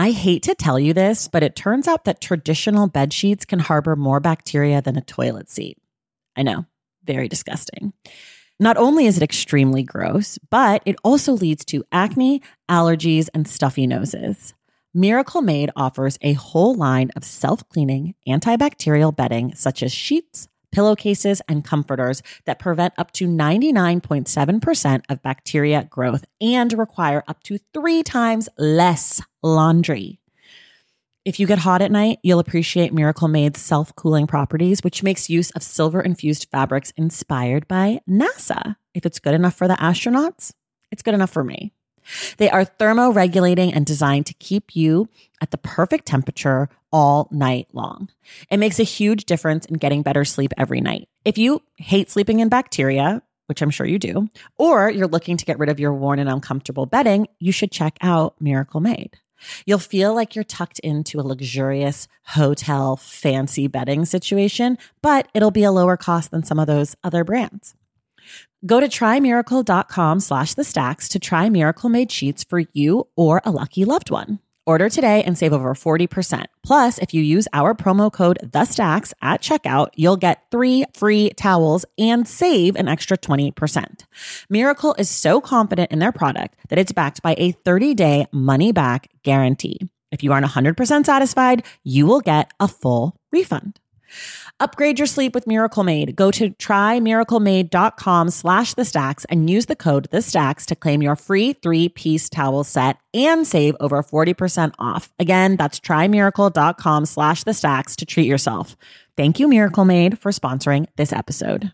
I hate to tell you this, but it turns out that traditional bed sheets can harbor more bacteria than a toilet seat. I know, very disgusting. Not only is it extremely gross, but it also leads to acne, allergies, and stuffy noses. Miracle Made offers a whole line of self-cleaning antibacterial bedding such as sheets, pillowcases, and comforters that prevent up to 99.7% of bacteria growth and require up to 3 times less laundry. If you get hot at night, you'll appreciate Miracle Made's self-cooling properties, which makes use of silver-infused fabrics inspired by NASA. If it's good enough for the astronauts, it's good enough for me. They are thermoregulating and designed to keep you at the perfect temperature all night long. It makes a huge difference in getting better sleep every night. If you hate sleeping in bacteria, which I'm sure you do, or you're looking to get rid of your worn and uncomfortable bedding, you should check out Miracle Made. You'll feel like you're tucked into a luxurious hotel fancy bedding situation, but it'll be a lower cost than some of those other brands. Go to trymiracle.com/thestacks to try Miracle Made sheets for you or a lucky loved one. Order today and save over 40%. Plus, if you use our promo code THESTACKS at checkout, you'll get 3 free towels and save an extra 20%. Miracle is so confident in their product that it's backed by a 30-day money-back guarantee. If you aren't 100% satisfied, you will get a full refund. Upgrade your sleep with Miracle Made. Go to trymiraclemade.com/thestacks and use the code THESTACKS to claim your free 3-piece towel set and save over 40% off. Again, that's trymiracle.com/thestacks to treat yourself. Thank you, Miracle Made, for sponsoring this episode.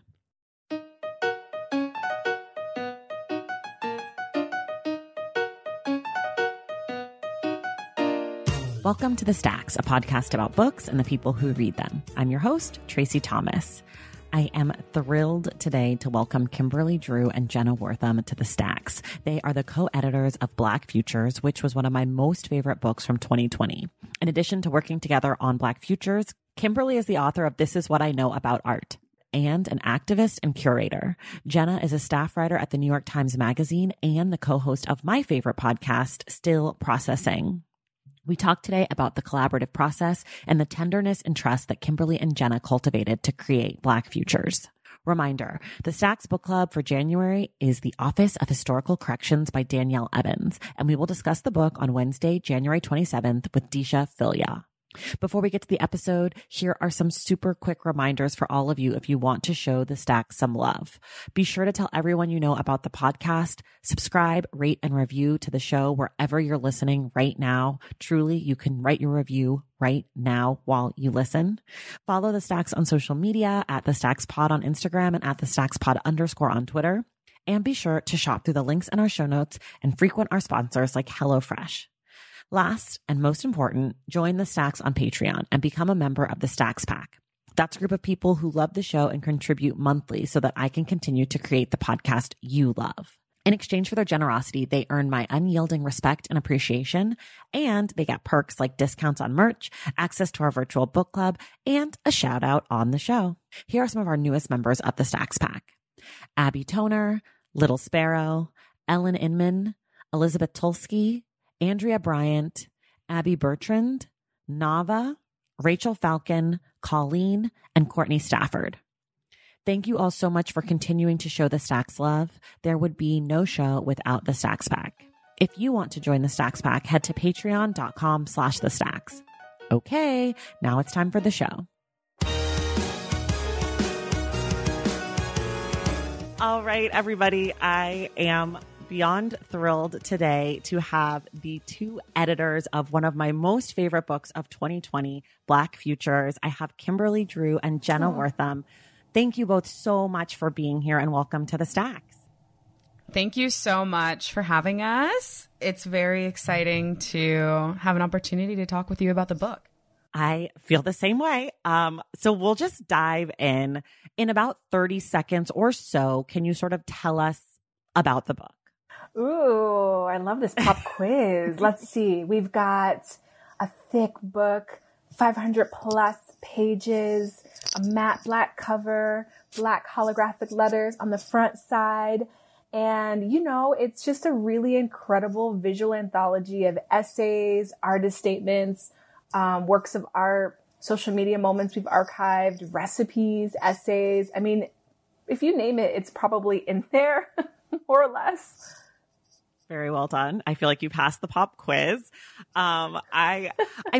Welcome to The Stacks, a podcast about books and the people who read them. I'm your host, Tracy Thomas. I am thrilled today to welcome Kimberly Drew and Jenna Wortham to The Stacks. They are the co-editors of Black Futures, which was one of my most favorite books from 2020. In addition to working together on Black Futures, Kimberly is the author of This Is What I Know About Art and an activist and curator. Jenna is a staff writer at the New York Times Magazine and the co-host of my favorite podcast, Still Processing. We talked today about the collaborative process and the tenderness and trust that Kimberly and Jenna cultivated to create Black Futures. Reminder, the Stacks Book Club for January is The Office of Historical Corrections by Danielle Evans, and we will discuss the book on Wednesday, January 27th with Disha Filia. Before we get to the episode, here are some super quick reminders for all of you if you want to show the Stacks some love. Be sure to tell everyone you know about the podcast, subscribe, rate, and review to the show wherever you're listening right now. Truly, you can write your review right now while you listen. Follow the Stacks on social media at the Stacks Pod on Instagram and at the Stacks Pod _ on Twitter. And be sure to shop through the links in our show notes and frequent our sponsors like HelloFresh. Last and most important, join the Stacks on Patreon and become a member of the Stacks Pack. That's a group of people who love the show and contribute monthly so that I can continue to create the podcast you love. In exchange for their generosity, they earn my unyielding respect and appreciation, and they get perks like discounts on merch, access to our virtual book club, and a shout out on the show. Here are some of our newest members of the Stacks Pack: Abby Toner, Little Sparrow, Ellen Inman, Elizabeth Tulsky, Andrea Bryant, Abby Bertrand, Nava, Rachel Falcon, Colleen, and Courtney Stafford. Thank you all so much for continuing to show the Stacks love. There would be no show without the Stacks Pack. If you want to join the Stacks Pack, head to patreon.com/thestacks. Okay, now it's time for the show. All right, everybody, I am beyond thrilled today to have the 2 editors of one of my most favorite books of 2020, Black Futures. I have Kimberly Drew and Jenna Wortham. Thank you both so much for being here and welcome to the Stacks. Thank you so much for having us. It's very exciting to have an opportunity to talk with you about the book. I feel the same way. So we'll just dive in about 30 seconds or so. Can you sort of tell us about the book? Ooh, I love this pop quiz. Let's see. We've got a thick book, 500 plus pages, a matte black cover, black holographic letters on the front side, And, it's just a really incredible visual anthology of essays, artist statements, works of art, social media moments we've archived, recipes, essays. I mean, if you name it, it's probably in there, more or less. Very well done. I feel like you passed the pop quiz. I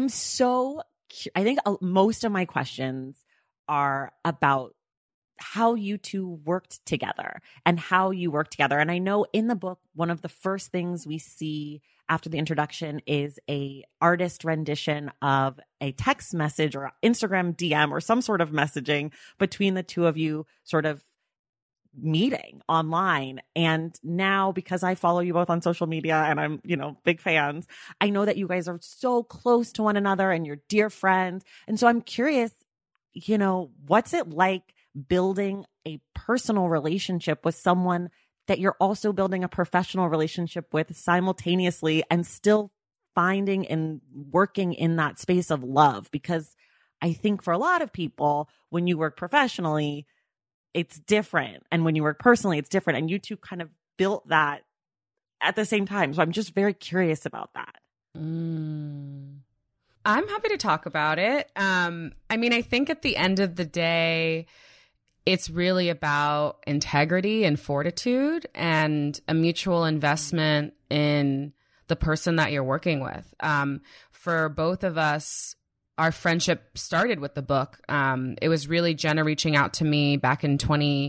think most of my questions are about how you two worked together and how you work together. And I know in the book, one of the first things we see after the introduction is a artist rendition of a text message or Instagram DM or some sort of messaging between the two of you sort of meeting online. And now, because I follow you both on social media and I'm, big fans, I know that you guys are so close to one another and you're dear friends. And so I'm curious, what's it like building a personal relationship with someone that you're also building a professional relationship with simultaneously and still finding and working in that space of love? Because I think for a lot of people, when you work professionally, it's different. And when you work personally, it's different. And you two kind of built that at the same time. So I'm just very curious about that. I'm happy to talk about it. I think at the end of the day, it's really about integrity and fortitude and a mutual investment in the person that you're working with. For both of us, our friendship started with the book. It was really Jenna reaching out to me back in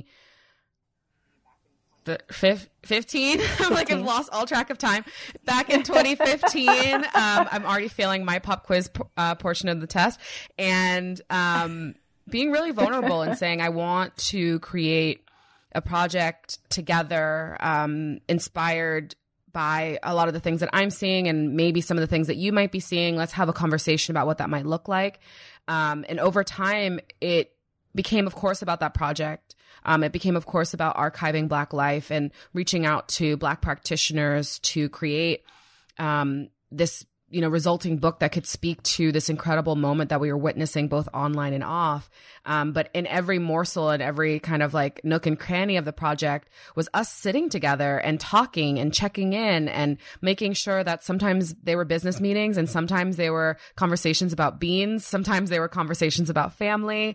2015. I'm like, I've lost all track of time. Back in 2015, I'm already failing my pop quiz portion of the test. And being really vulnerable and saying, I want to create a project together, inspired by a lot of the things that I'm seeing and maybe some of the things that you might be seeing. Let's have a conversation about what that might look like. And over time, it became, of course, about that project. It became, of course, about archiving Black life and reaching out to Black practitioners to create this resulting book that could speak to this incredible moment that we were witnessing both online and off. But in every morsel and every kind of like nook and cranny of the project was us sitting together and talking and checking in and making sure that sometimes they were business meetings and sometimes they were conversations about beans. Sometimes they were conversations about family.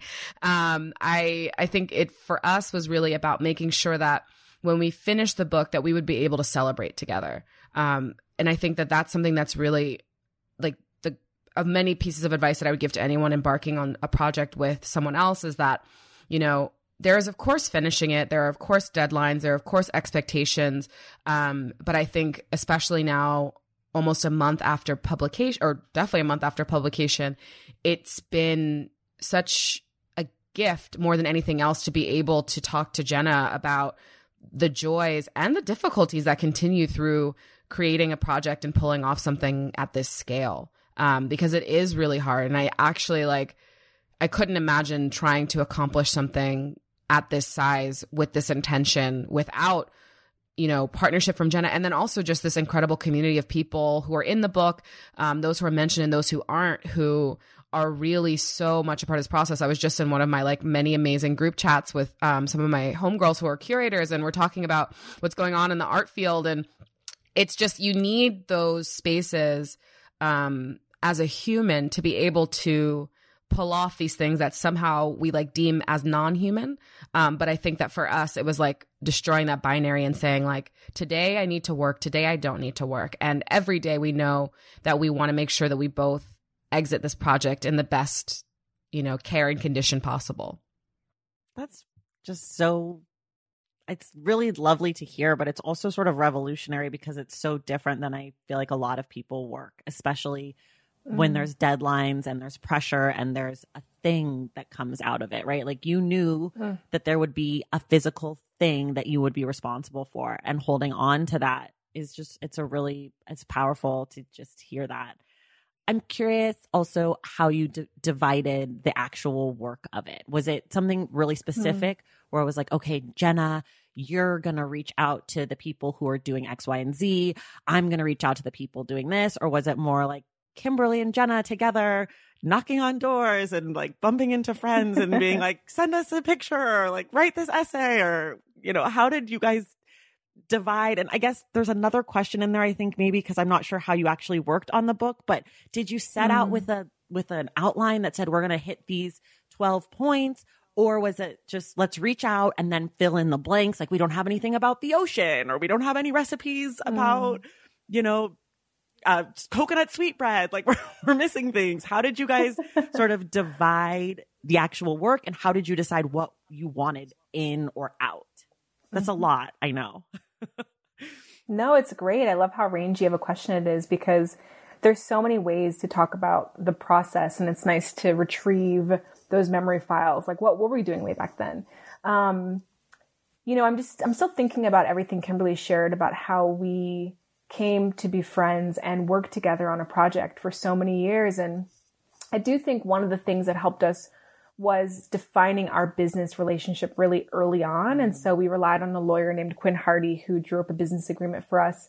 I think it for us was really about making sure that when we finished the book that we would be able to celebrate together. And I think that that's something that's really like of many pieces of advice that I would give to anyone embarking on a project with someone else is that, there is, of course, finishing it. There are, of course, deadlines. There are, of course, expectations. But I think especially now, almost a month after publication, or definitely a month after publication, it's been such a gift more than anything else to be able to talk to Jenna about the joys and the difficulties that continue through creating a project and pulling off something at this scale, because it is really hard. And I actually I couldn't imagine trying to accomplish something at this size with this intention without, partnership from Jenna. And then also just this incredible community of people who are in the book, those who are mentioned and those who aren't, who are really so much a part of this process. I was just in one of my many amazing group chats with some of my homegirls who are curators, and we're talking about what's going on in the art field. And it's just, you need those spaces as a human to be able to pull off these things that somehow we deem as non-human. But I think that for us, it was destroying that binary and saying today I need to work, today I don't need to work. And every day we know that we want to make sure that we both exit this project in the best, care and condition possible. That's just it's really lovely to hear, but it's also sort of revolutionary because it's so different than I feel like a lot of people work, especially when there's deadlines and there's pressure and there's a thing that comes out of it, right? You knew that there would be a physical thing that you would be responsible for, and holding on to that is just, it's powerful to just hear that. I'm curious also how you divided the actual work of it. Was it something really specific where it was okay, Jenna, you're going to reach out to the people who are doing X, Y, and Z. I'm going to reach out to the people doing this. Or was it more Kimberly and Jenna together knocking on doors and bumping into friends and being send us a picture or write this essay, or, how did you guys divide? And I guess there's another question in there, I think maybe because I'm not sure how you actually worked on the book, but did you set out with an outline that said we're going to hit these 12 points? Or was it just let's reach out and then fill in the blanks? Like we don't have anything about the ocean, or we don't have any recipes about, coconut sweetbread. Like we're missing things. How did you guys sort of divide the actual work, and how did you decide what you wanted in or out? That's a lot, I know. No, it's great. I love how rangy of a question it is, because there's so many ways to talk about the process, and it's nice to retrieve those memory files. Like what were we doing way back then? I'm still thinking about everything Kimberly shared about how we came to be friends and work together on a project for so many years. And I do think one of the things that helped us was defining our business relationship really early on. And so we relied on a lawyer named Quinn Hardy, who drew up a business agreement for us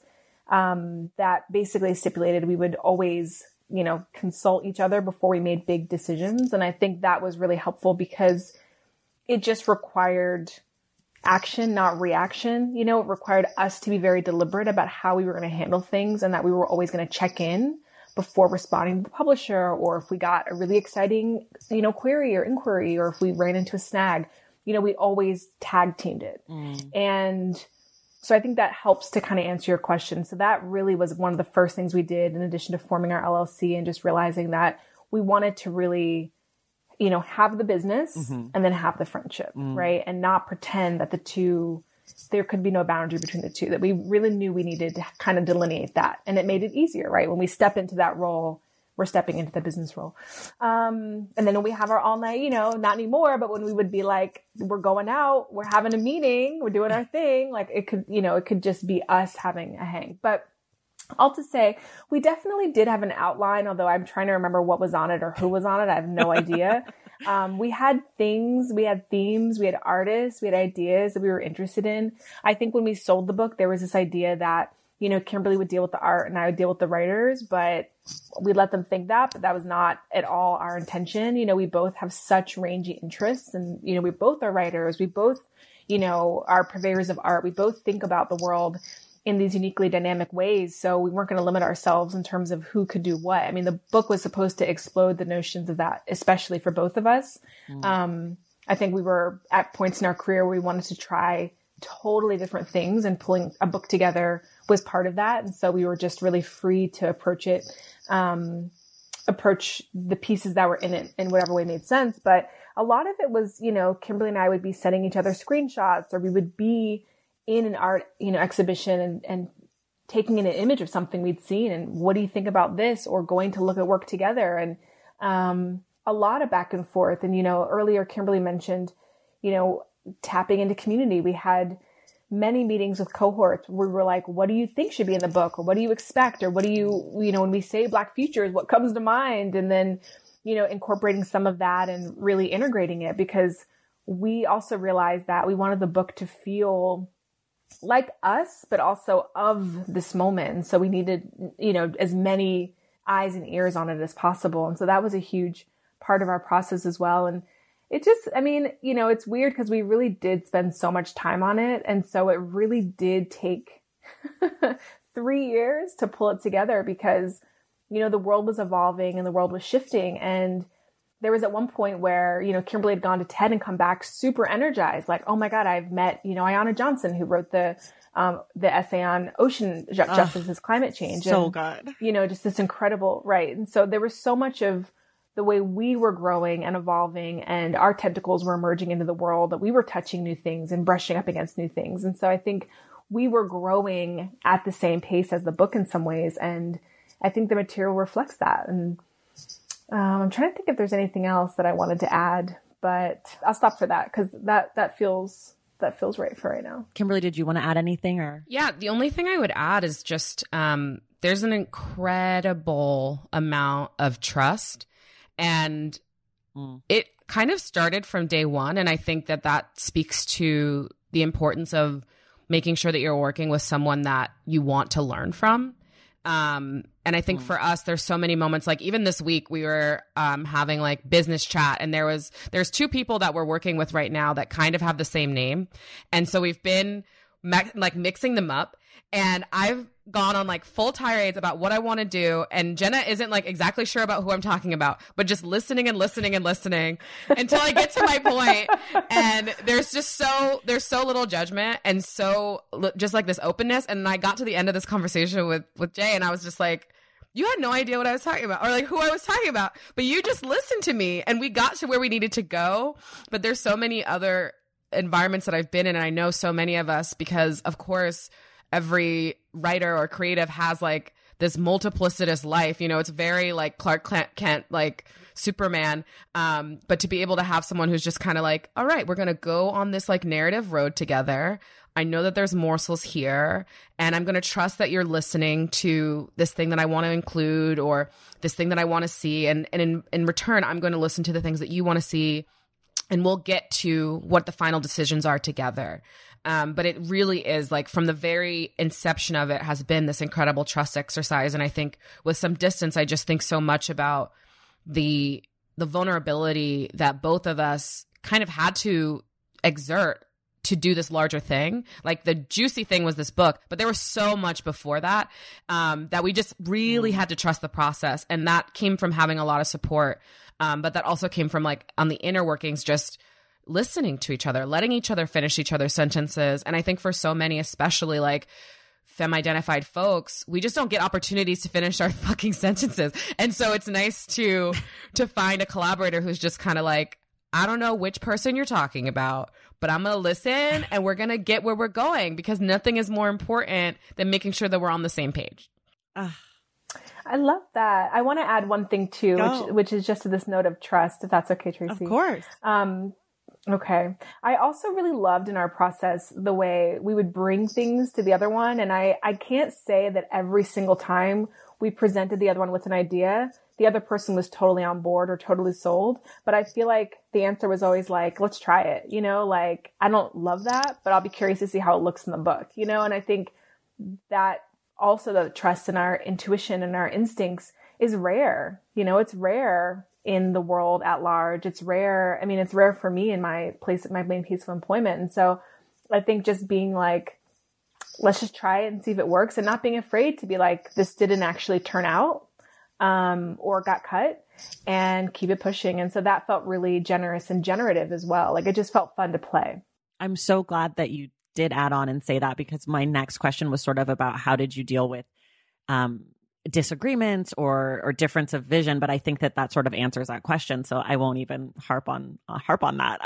that basically stipulated we would always, consult each other before we made big decisions. And I think that was really helpful because it just required action, not reaction. It required us to be very deliberate about how we were going to handle things, and that we were always going to check in before responding to the publisher, or if we got a really exciting, query or inquiry, or if we ran into a snag, we always tag teamed it. And so I think that helps to kind of answer your question. So that really was one of the first things we did, in addition to forming our LLC and just realizing that we wanted to really, have the business and then have the friendship, right? And not pretend that there could be no boundary between the two, that we really knew we needed to kind of delineate that. And it made it easier, right? When we step into that role, we're stepping into the business role. And then when we have our all night, not anymore, but when we would be like, we're going out, we're having a meeting, we're doing our thing. Like it could just be us having a hang. But all to say, we definitely did have an outline, although I'm trying to remember what was on it or who was on it. I have no idea. We had things, we had themes, we had artists, we had ideas that we were interested in. I think when we sold the book, there was this idea that, Kimberly would deal with the art and I would deal with the writers, but we let them think that, but that was not at all our intention. We both have such rangy interests, and, we both are writers. We both, are purveyors of art. We both think about the world in these uniquely dynamic ways. So we weren't going to limit ourselves in terms of who could do what. I mean, the book was supposed to explode the notions of that, especially for both of us. I think we were at points in our career where we wanted to try totally different things, and pulling a book together was part of that. And so we were just really free to approach the pieces that were in it in whatever way made sense. But a lot of it was, Kimberly and I would be sending each other screenshots, or we would be in an art, exhibition and taking in an image of something we'd seen. And what do you think about this? Or going to look at work together, and a lot of back and forth. And, earlier Kimberly mentioned, tapping into community. We had many meetings with cohorts where we were like, what do you think should be in the book? Or what do you expect? Or what do you, when we say Black futures, what comes to mind? And then, incorporating some of that and really integrating it, because we also realized that we wanted the book to feel like us, but also of this moment. And so we needed, as many eyes and ears on it as possible. And so that was a huge part of our process as well. And it just, it's weird because we really did spend so much time on it. And so it really did take 3 years to pull it together, because, the world was evolving and the world was shifting. And there was at one point where, Kimberly had gone to TED and come back super energized. Like, oh my God, I've met, Ayanna Johnson, who wrote the essay on ocean justice as climate change. So and, good. Just this incredible, right. And so there was so much of the way we were growing and evolving, and our tentacles were emerging into the world, that we were touching new things and brushing up against new things. And so I think we were growing at the same pace as the book in some ways. And I think the material reflects that. And I'm trying to think if there's anything else that I wanted to add, but I'll stop for that, because that feels right for right now. Kimberly, did you want to add anything? Or Yeah, the only thing I would add is just there's an incredible amount of trust. And it kind of started from day one. And I think that speaks to the importance of making sure that you're working with someone that you want to learn from. And I think for us, there's so many moments, like even this week we were having like business chat, and there's 2 people that we're working with right now that kind of have the same name. And so we've been like mixing them up. And I've gone on like full tirades about what I want to do. And Jenna isn't like exactly sure about who I'm talking about, but just listening and listening and listening until I get to my point. And there's so little judgment and so just like this openness. And I got to the end of this conversation with Jay, and I was just like, you had no idea what I was talking about or like who I was talking about, but you just listened to me and we got to where we needed to go. But there's so many other environments that I've been in, and I know so many of us, because of course every writer or creative has like this multiplicitous life, you know, it's very like Clark Kent, like Superman. But to be able to have someone who's just kind of like, all right, we're going to go on this like narrative road together. I know that there's morsels here, and I'm going to trust that you're listening to this thing that I want to include or this thing that I want to see. And in return, I'm going to listen to the things that you want to see, and we'll get to what the final decisions are together. But it really is like from the very inception of it has been this incredible trust exercise. And I think with some distance, I just think so much about the vulnerability that both of us kind of had to exert to do this larger thing. Like the juicy thing was this book, but there was so much before that, that we just really had to trust the process. And that came from having a lot of support. But that also came from like on the inner workings, just listening to each other, letting each other finish each other's sentences. And I think for so many, especially like femme-identified folks, we just don't get opportunities to finish our fucking sentences. And so it's nice to find a collaborator who's just kind of like, I don't know which person you're talking about, but I'm going to listen and we're going to get where we're going, because nothing is more important than making sure that we're on the same page. I love that. I want to add one thing too, which is just to this note of trust, if that's okay, Tracy. Of course. Okay. I also really loved in our process the way we would bring things to the other one. And I can't say that every single time we presented the other one with an idea, the other person was totally on board or totally sold. But I feel like the answer was always like, let's try it. You know, like, I don't love that, but I'll be curious to see how it looks in the book, you know? And I think that also the trust in our intuition and our instincts is rare. You know, it's rare in the world at large. It's rare. I mean, it's rare for me in my main place of employment. And so I think just being like, let's just try it and see if it works, and not being afraid to be like, this didn't actually turn out, or got cut, and keep it pushing. And so that felt really generous and generative as well. Like it just felt fun to play. I'm so glad that you did add on and say that, because my next question was sort of about how did you deal with disagreements or difference of vision, but I think that sort of answers that question, so I won't even harp on that.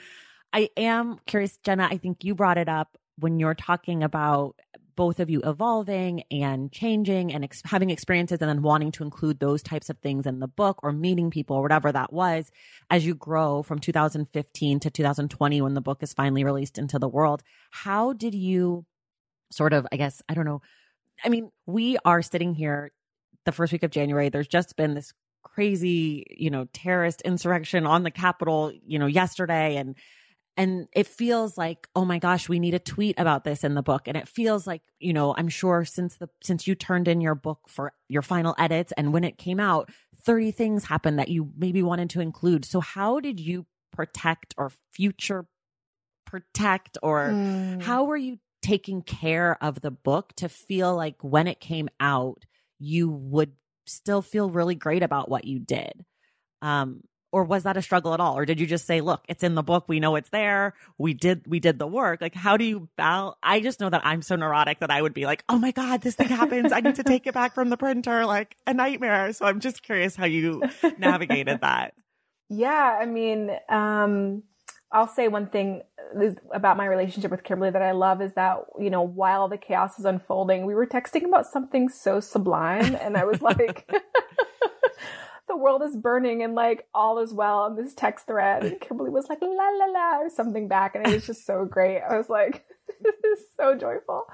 I am curious, Jenna, I think you brought it up when you're talking about both of you evolving and changing and having experiences and then wanting to include those types of things in the book or meeting people or whatever that was as you grow from 2015 to 2020 when the book is finally released into the world. How did you sort of, I guess, I don't know, I mean, we are sitting here the first week of January. There's just been this crazy, you know, terrorist insurrection on the Capitol, you know, yesterday. And it feels like, oh my gosh, we need a tweet about this in the book. And it feels like, you know, I'm sure since you turned in your book for your final edits and when it came out, 30 things happened that you maybe wanted to include. So how did you protect or future protect, or how were you taking care of the book to feel like when it came out, you would still feel really great about what you did? Or was that a struggle at all? Or did you just say, look, it's in the book. We know it's there. We did the work. Like, how do you balance? I just know that I'm so neurotic that I would be like, oh my God, this thing happens. I need to take it back from the printer, like a nightmare. So I'm just curious how you navigated that. Yeah. I mean, I'll say one thing about my relationship with Kimberly that I love is that, you know, while the chaos is unfolding, we were texting about something so sublime. And I was like, the world is burning and like all is well on this text thread. And Kimberly was like, la, la, la, or something back. And it was just so great. I was like, this is so joyful.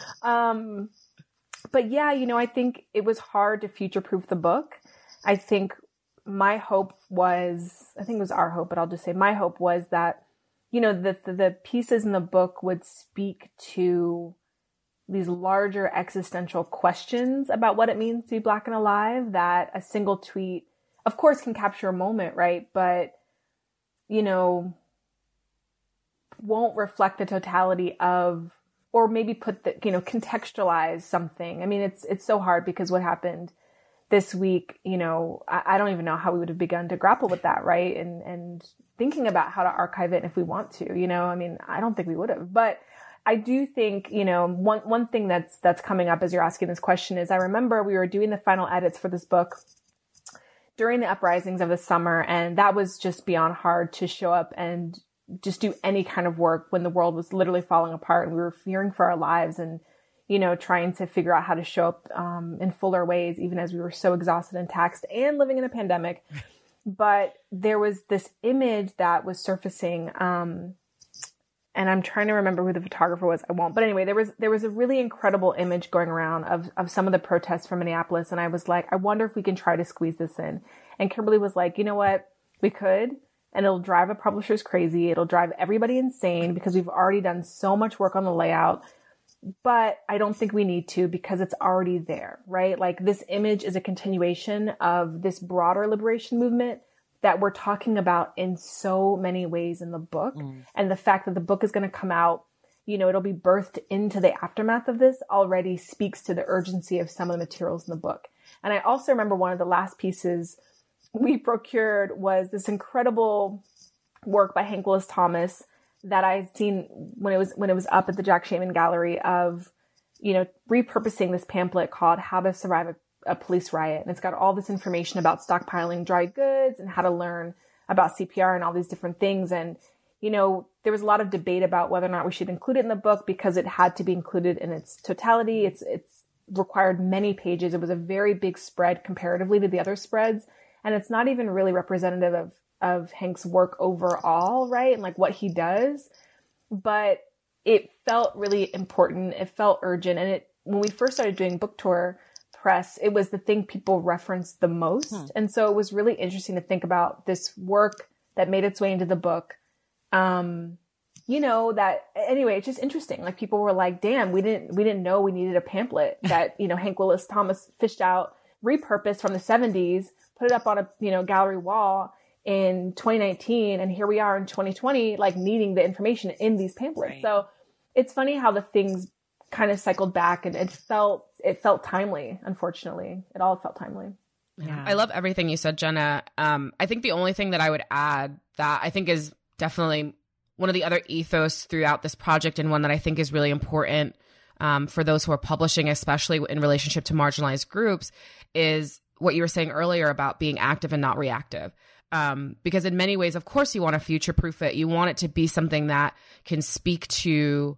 But yeah, you know, I think it was hard to future-proof the book. I think my hope was, I think it was our hope, but I'll just say my hope was that, you know, the pieces in the book would speak to these larger existential questions about what it means to be Black and alive, that a single tweet, of course, can capture a moment, right? But, you know, won't reflect the totality of or maybe put the, contextualize something. I mean, it's so hard because what happened this week, I don't even know how we would have begun to grapple with that. Right. And thinking about how to archive it if we want to, I mean, I don't think we would have, but I do think, one thing that's coming up as you're asking this question is I remember we were doing the final edits for this book during the uprisings of the summer. And that was just beyond hard to show up and just do any kind of work when the world was literally falling apart and we were fearing for our lives and, trying to figure out how to show up in fuller ways, even as we were so exhausted and taxed and living in a pandemic. But there was this image that was surfacing, and I'm trying to remember who the photographer was. I won't. But anyway, there was a really incredible image going around of some of the protests from Minneapolis. And I was like, I wonder if we can try to squeeze this in. And Kimberly was like, you know what? We could. And it'll drive the publishers crazy. It'll drive everybody insane because we've already done so much work on the layout. But I don't think we need to because it's already there, right? Like this image is a continuation of this broader liberation movement that we're talking about in so many ways in the book. And the fact that the book is going to come out, it'll be birthed into the aftermath of this already speaks to the urgency of some of the materials in the book. And I also remember one of the last pieces we procured was this incredible work by Hank Willis Thomas that I'd seen when it was up at the Jack Shaman Gallery of, repurposing this pamphlet called How to Survive a Police Riot. And it's got all this information about stockpiling dry goods and how to learn about CPR and all these different things. And, there was a lot of debate about whether or not we should include it in the book because it had to be included in its totality. It's required many pages. It was a very big spread comparatively to the other spreads. And it's not even really representative of Hank's work overall, right? And like what he does, but it felt really important. It felt urgent. And when we first started doing book tour press, it was the thing people referenced the most. And so it was really interesting to think about this work that made its way into the book. Anyway, it's just interesting. Like people were like, damn, we didn't know we needed a pamphlet that, Hank Willis Thomas fished out, repurposed from the 70s, put it up on a, gallery wall in 2019. And here we are in 2020, like needing the information in these pamphlets. Right. So it's funny how the things kind of cycled back and it felt timely. Unfortunately, it all felt timely. Yeah. I love everything you said, Jenna. I think the only thing that I would add that I think is definitely one of the other ethos throughout this project and one that I think is really important for those who are publishing, especially in relationship to marginalized groups, is what you were saying earlier about being active and not reactive. Because in many ways, of course, you want to future-proof it. You want it to be something that can speak to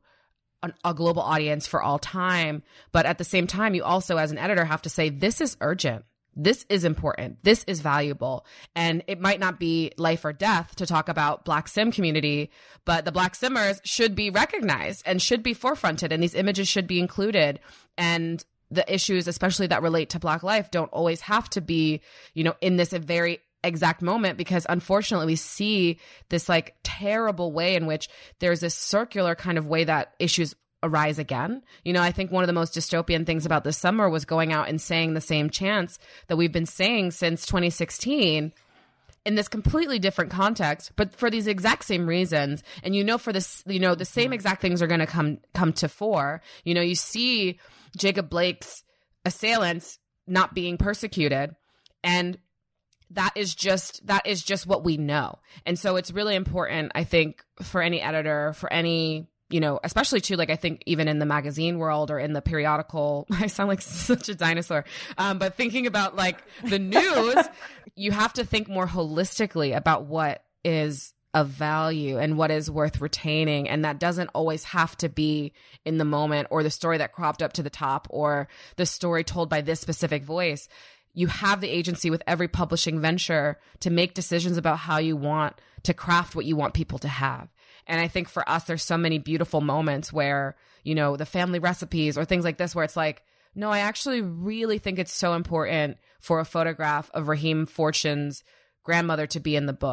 a global audience for all time. But at the same time, you also, as an editor, have to say, this is urgent. This is important. This is valuable. And it might not be life or death to talk about Black Sim community, but the Black Simmers should be recognized and should be forefronted. And these images should be included. And the issues, especially that relate to Black life, don't always have to be, in this very exact moment, because unfortunately we see this like terrible way in which there's this circular kind of way that issues arise again. I think one of the most dystopian things about this summer was going out and saying the same chants that we've been saying since 2016 in this completely different context, but for these exact same reasons. And for this, the same exact things are going to come to fore. You see Jacob Blake's assailants not being persecuted, and that is just what we know. And so it's really important, I think, for any editor, for any, especially too, like, I think even in the magazine world or in the periodical, I sound like such a dinosaur, but thinking about like the news, you have to think more holistically about what is of value and what is worth retaining. And that doesn't always have to be in the moment or the story that cropped up to the top or the story told by this specific voice. You have the agency with every publishing venture to make decisions about how you want to craft what you want people to have. And I think for us, there's so many beautiful moments where, the family recipes or things like this, where it's like, no, I actually really think it's so important for a photograph of Raheem Fortune's grandmother to be in the book.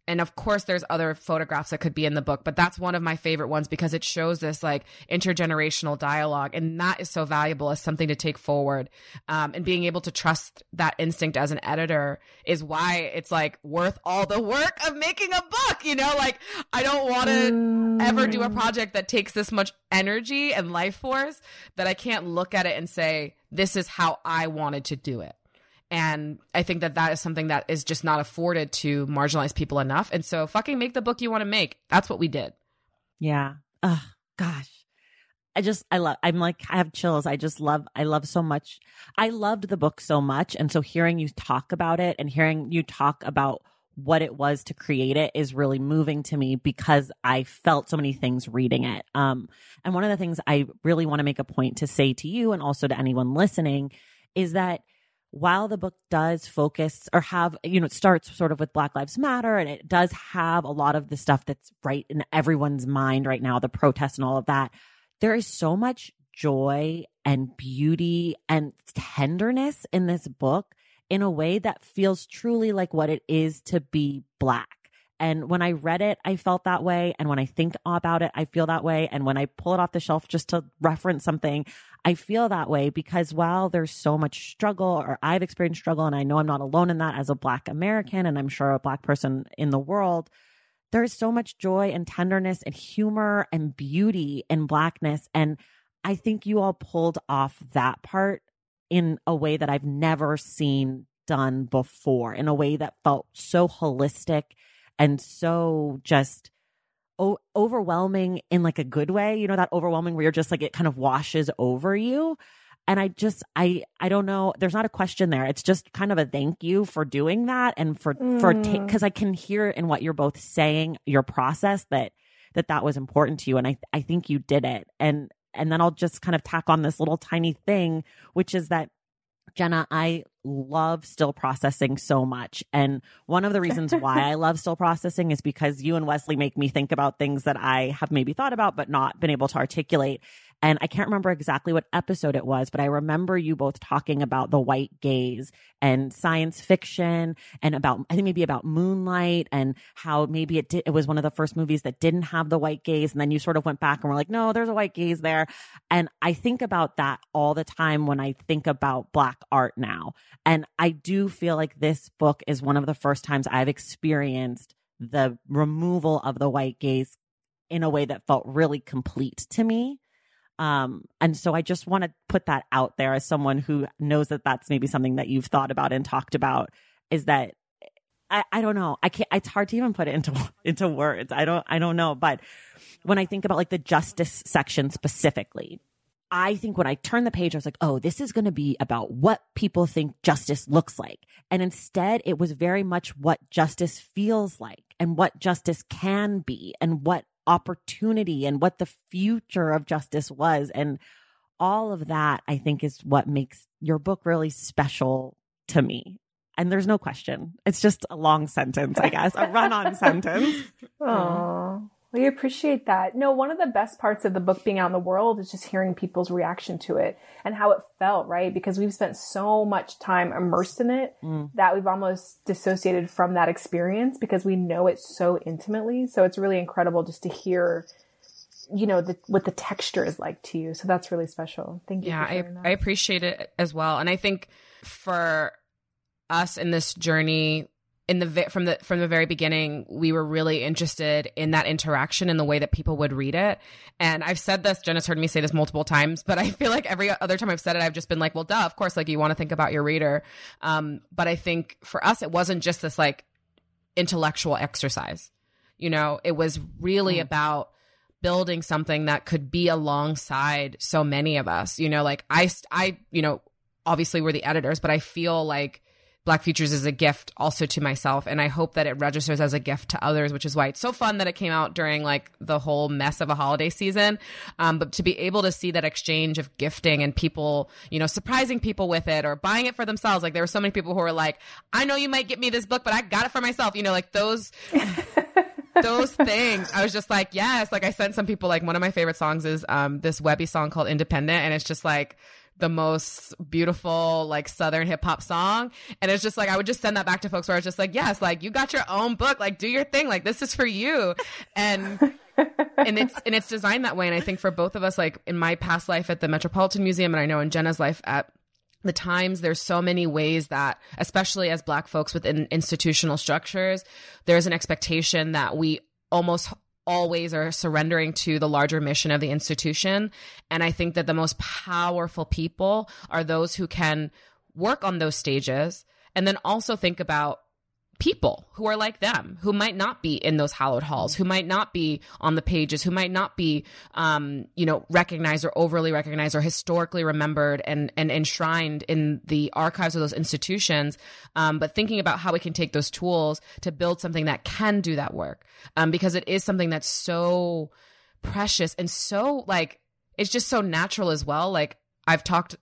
And of course there's other photographs that could be in the book, but that's one of my favorite ones because it shows this like intergenerational dialogue. And that is so valuable as something to take forward. And being able to trust that instinct as an editor is why it's like worth all the work of making a book, you know, like I don't want to ever do a project that takes this much energy and life force that I can't look at it and say, this is how I wanted to do it. And I think that that is something that is just not afforded to marginalized people enough. And so fucking make the book you want to make. That's what we did. Yeah. Oh, gosh. I have chills. I love so much. I loved the book so much. And so hearing you talk about it and hearing you talk about what it was to create it is really moving to me because I felt so many things reading it. And one of the things I really want to make a point to say to you and also to anyone listening is that while the book does focus or have, you know, it starts sort of with Black Lives Matter and it does have a lot of the stuff that's right in everyone's mind right now, the protests and all of that, there is so much joy and beauty and tenderness in this book in a way that feels truly like what it is to be Black. And when I read it, I felt that way. And when I think about it, I feel that way. And when I pull it off the shelf just to reference something, I feel that way because while there's so much struggle or I've experienced struggle, and I know I'm not alone in that as a Black American, and I'm sure a Black person in the world, there's so much joy and tenderness and humor and beauty in Blackness. And I think you all pulled off that part in a way that I've never seen done before, in a way that felt so holistic and so just overwhelming in like a good way, you know, that overwhelming where you're just like, it kind of washes over you. And I don't know, there's not a question there. It's just kind of a thank you for doing that. And because I can hear in what you're both saying, your process that was important to you. And I think you did it. And then I'll just kind of tack on this little tiny thing, which is that, Jenna, I love still processing so much. And one of the reasons why I love still processing is because you and Wesley make me think about things that I have maybe thought about, but not been able to articulate. And I can't remember exactly what episode it was, but I remember you both talking about the white gaze and science fiction and about, I think maybe about Moonlight and how maybe it was one of the first movies that didn't have the white gaze. And then you sort of went back and were like, no, there's a white gaze there. And I think about that all the time when I think about Black art now. And I do feel like this book is one of the first times I've experienced the removal of the white gaze in a way that felt really complete to me. And so I just want to put that out there as someone who knows that that's maybe something that you've thought about and talked about, is that I don't know. I can't, it's hard to even put it into words. I don't know. But when I think about like the justice section specifically, I think when I turned the page, I was like, oh, this is going to be about what people think justice looks like. And instead, it was very much what justice feels like and what justice can be and what opportunity and what the future of justice was. And all of that, I think, is what makes your book really special to me. And there's no question. It's just a long sentence, I guess, a run-on sentence. Oh, we appreciate that. No, one of the best parts of the book being out in the world is just hearing people's reaction to it and how it felt, right? Because we've spent so much time immersed in it that we've almost dissociated from that experience because we know it so intimately. So it's really incredible just to hear, you know, what the texture is like to you. So that's really special. Thank you. Yeah, I appreciate it as well. And I think for us in this journey, from the very beginning, we were really interested in that interaction and the way that people would read it. And I've said this, Jenna's heard me say this multiple times, but I feel like every other time I've said it, I've just been like, well, duh, of course, like you want to think about your reader. But I think for us, it wasn't just this like intellectual exercise. You know, it was really about building something that could be alongside so many of us. You know, like I, you know, obviously we're the editors, but I feel like Black Futures is a gift also to myself. And I hope that it registers as a gift to others, which is why it's so fun that it came out during like the whole mess of a holiday season. But to be able to see that exchange of gifting and people, you know, surprising people with it or buying it for themselves. Like there were so many people who were like, I know you might get me this book, but I got it for myself. You know, like those things. I was just like, yes. Like I sent some people, like one of my favorite songs is this Webby song called Independent. And it's just like, the most beautiful like Southern hip hop song. And it's just like, I would just send that back to folks where I was just like, yes, like you got your own book, like do your thing. Like this is for you. And it's designed that way. And I think for both of us, like in my past life at the Metropolitan Museum, and I know in Jenna's life at the Times, there's so many ways that, especially as Black folks within institutional structures, there's an expectation that we almost always are surrendering to the larger mission of the institution. And I think that the most powerful people are those who can work on those stages and then also think about people who are like them, who might not be in those hallowed halls, who might not be on the pages, who might not be, recognized or overly recognized or historically remembered and enshrined in the archives of those institutions. But thinking about how we can take those tools to build something that can do that work. Because it is something that's so precious and so like, it's just so natural as well. Like I've talked,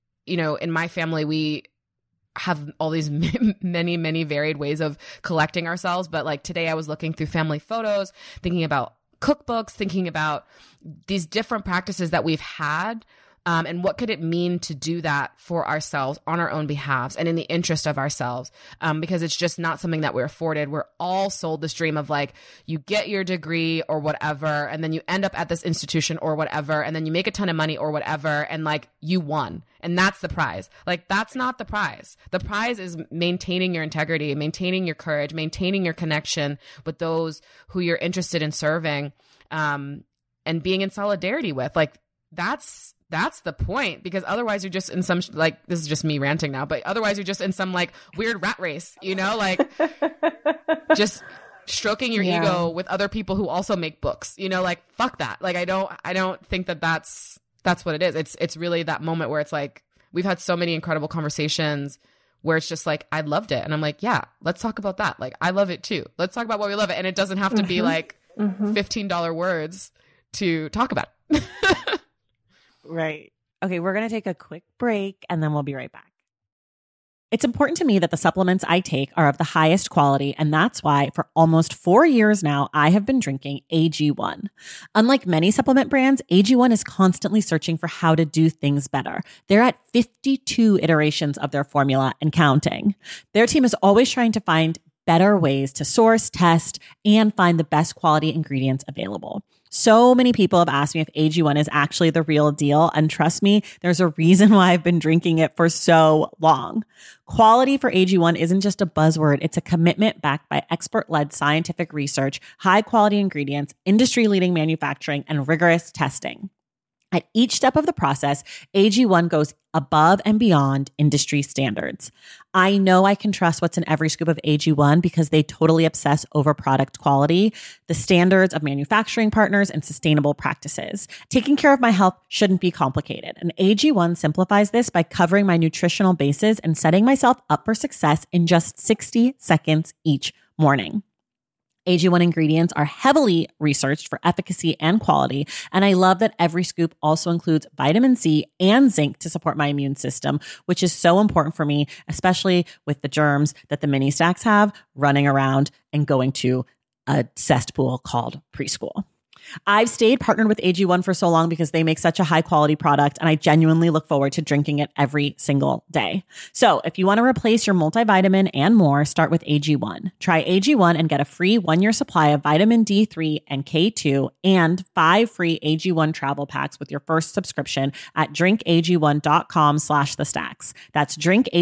in my family, we have all these many, many varied ways of collecting ourselves. But like today I was looking through family photos, thinking about cookbooks, thinking about these different practices that we've had. And what could it mean to do that for ourselves on our own behalves and in the interest of ourselves? Because it's just not something that we're afforded. We're all sold this dream of like, you get your degree or whatever, and then you end up at this institution or whatever, and then you make a ton of money or whatever, and like you won. And that's the prize. Like, that's not the prize. The prize is maintaining your integrity, maintaining your courage, maintaining your connection with those who you're interested in serving, and being in solidarity with. Like, that's the point, because otherwise you're just in some, like, this is just me ranting now, but otherwise you're just in some like weird rat race, like just stroking your ego with other people who also make books, like fuck that. Like, I don't think that that's what it is. It's really that moment where it's like, we've had so many incredible conversations where it's just like, I loved it. And I'm like, yeah, let's talk about that. Like, I love it too. Let's talk about why we love it. And it doesn't have to be like $15 words to talk about it. Right. Okay, we're going to take a quick break and then we'll be right back. It's important to me that the supplements I take are of the highest quality, and that's why for almost 4 years now, I have been drinking AG1. Unlike many supplement brands, AG1 is constantly searching for how to do things better. They're at 52 iterations of their formula and counting. Their team is always trying to find better ways to source, test, and find the best quality ingredients available. So many people have asked me if AG1 is actually the real deal. And trust me, there's a reason why I've been drinking it for so long. Quality for AG1 isn't just a buzzword. It's a commitment backed by expert-led scientific research, high-quality ingredients, industry-leading manufacturing, and rigorous testing. At each step of the process, AG1 goes above and beyond industry standards. I know I can trust what's in every scoop of AG1 because they totally obsess over product quality, the standards of manufacturing partners, and sustainable practices. Taking care of my health shouldn't be complicated, and AG1 simplifies this by covering my nutritional bases and setting myself up for success in just 60 seconds each morning. AG1 ingredients are heavily researched for efficacy and quality, and I love that every scoop also includes vitamin C and zinc to support my immune system, which is so important for me, especially with the germs that the mini stacks have running around and going to a cesspool called preschool. I've stayed partnered with AG1 for so long because they make such a high quality product, and I genuinely look forward to drinking it every single day. So if you want to replace your multivitamin and more, start with AG1. Try AG1 and get a free 1-year supply of vitamin D3 and K2 and 5 free AG1 travel packs with your first subscription at drinkag1.com/thestacks. That's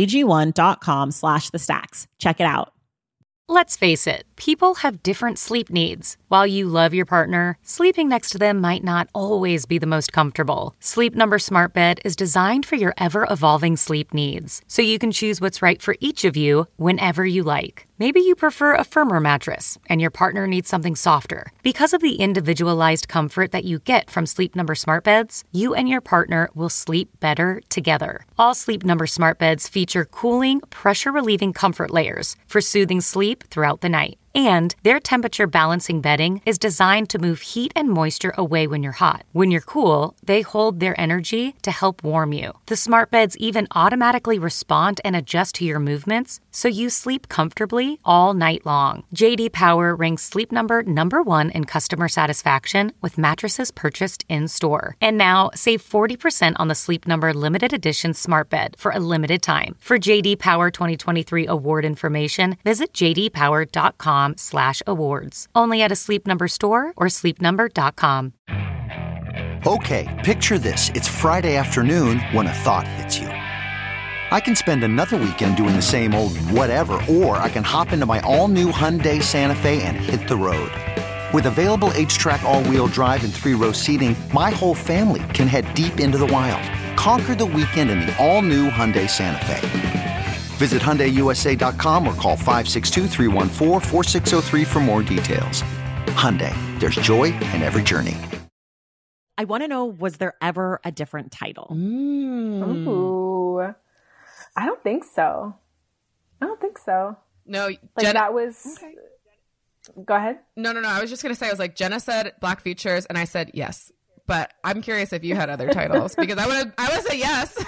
drinkag1.com/thestacks. Check it out. Let's face it, people have different sleep needs. While you love your partner, sleeping next to them might not always be the most comfortable. Sleep Number Smart Bed is designed for your ever-evolving sleep needs, so you can choose what's right for each of you whenever you like. Maybe you prefer a firmer mattress, and your partner needs something softer. Because of the individualized comfort that you get from Sleep Number Smart Beds, you and your partner will sleep better together. All Sleep Number Smart Beds feature cooling, pressure-relieving comfort layers for soothing sleep throughout the night. And their temperature balancing bedding is designed to move heat and moisture away when you're hot. When you're cool, they hold their energy to help warm you. The smart beds even automatically respond and adjust to your movements, so you sleep comfortably all night long. JD Power ranks Sleep Number #1 in customer satisfaction with mattresses purchased in-store. And now, save 40% on the Sleep Number Limited Edition smart bed for a limited time. For JD Power 2023 award information, visit jdpower.com/awards. Only at a Sleep Number store or sleepnumber.com. Okay, picture this. It's Friday afternoon when a thought hits you. I can spend another weekend doing the same old whatever, or I can hop into my all-new Hyundai Santa Fe and hit the road. With available H-Track all-wheel drive and 3-row seating, my whole family can head deep into the wild. Conquer the weekend in the all-new Hyundai Santa Fe. Visit HyundaiUSA.com or call 562-314-4603 for more details. Hyundai, there's joy in every journey. I want to know, was there ever a different title? Ooh, I don't think so. No, Like Jenna, that was. Okay. Go ahead. No. I was just going to say, I was like, Jenna said Black Futures, and I said yes. But I'm curious if you had other titles, because I would say yes.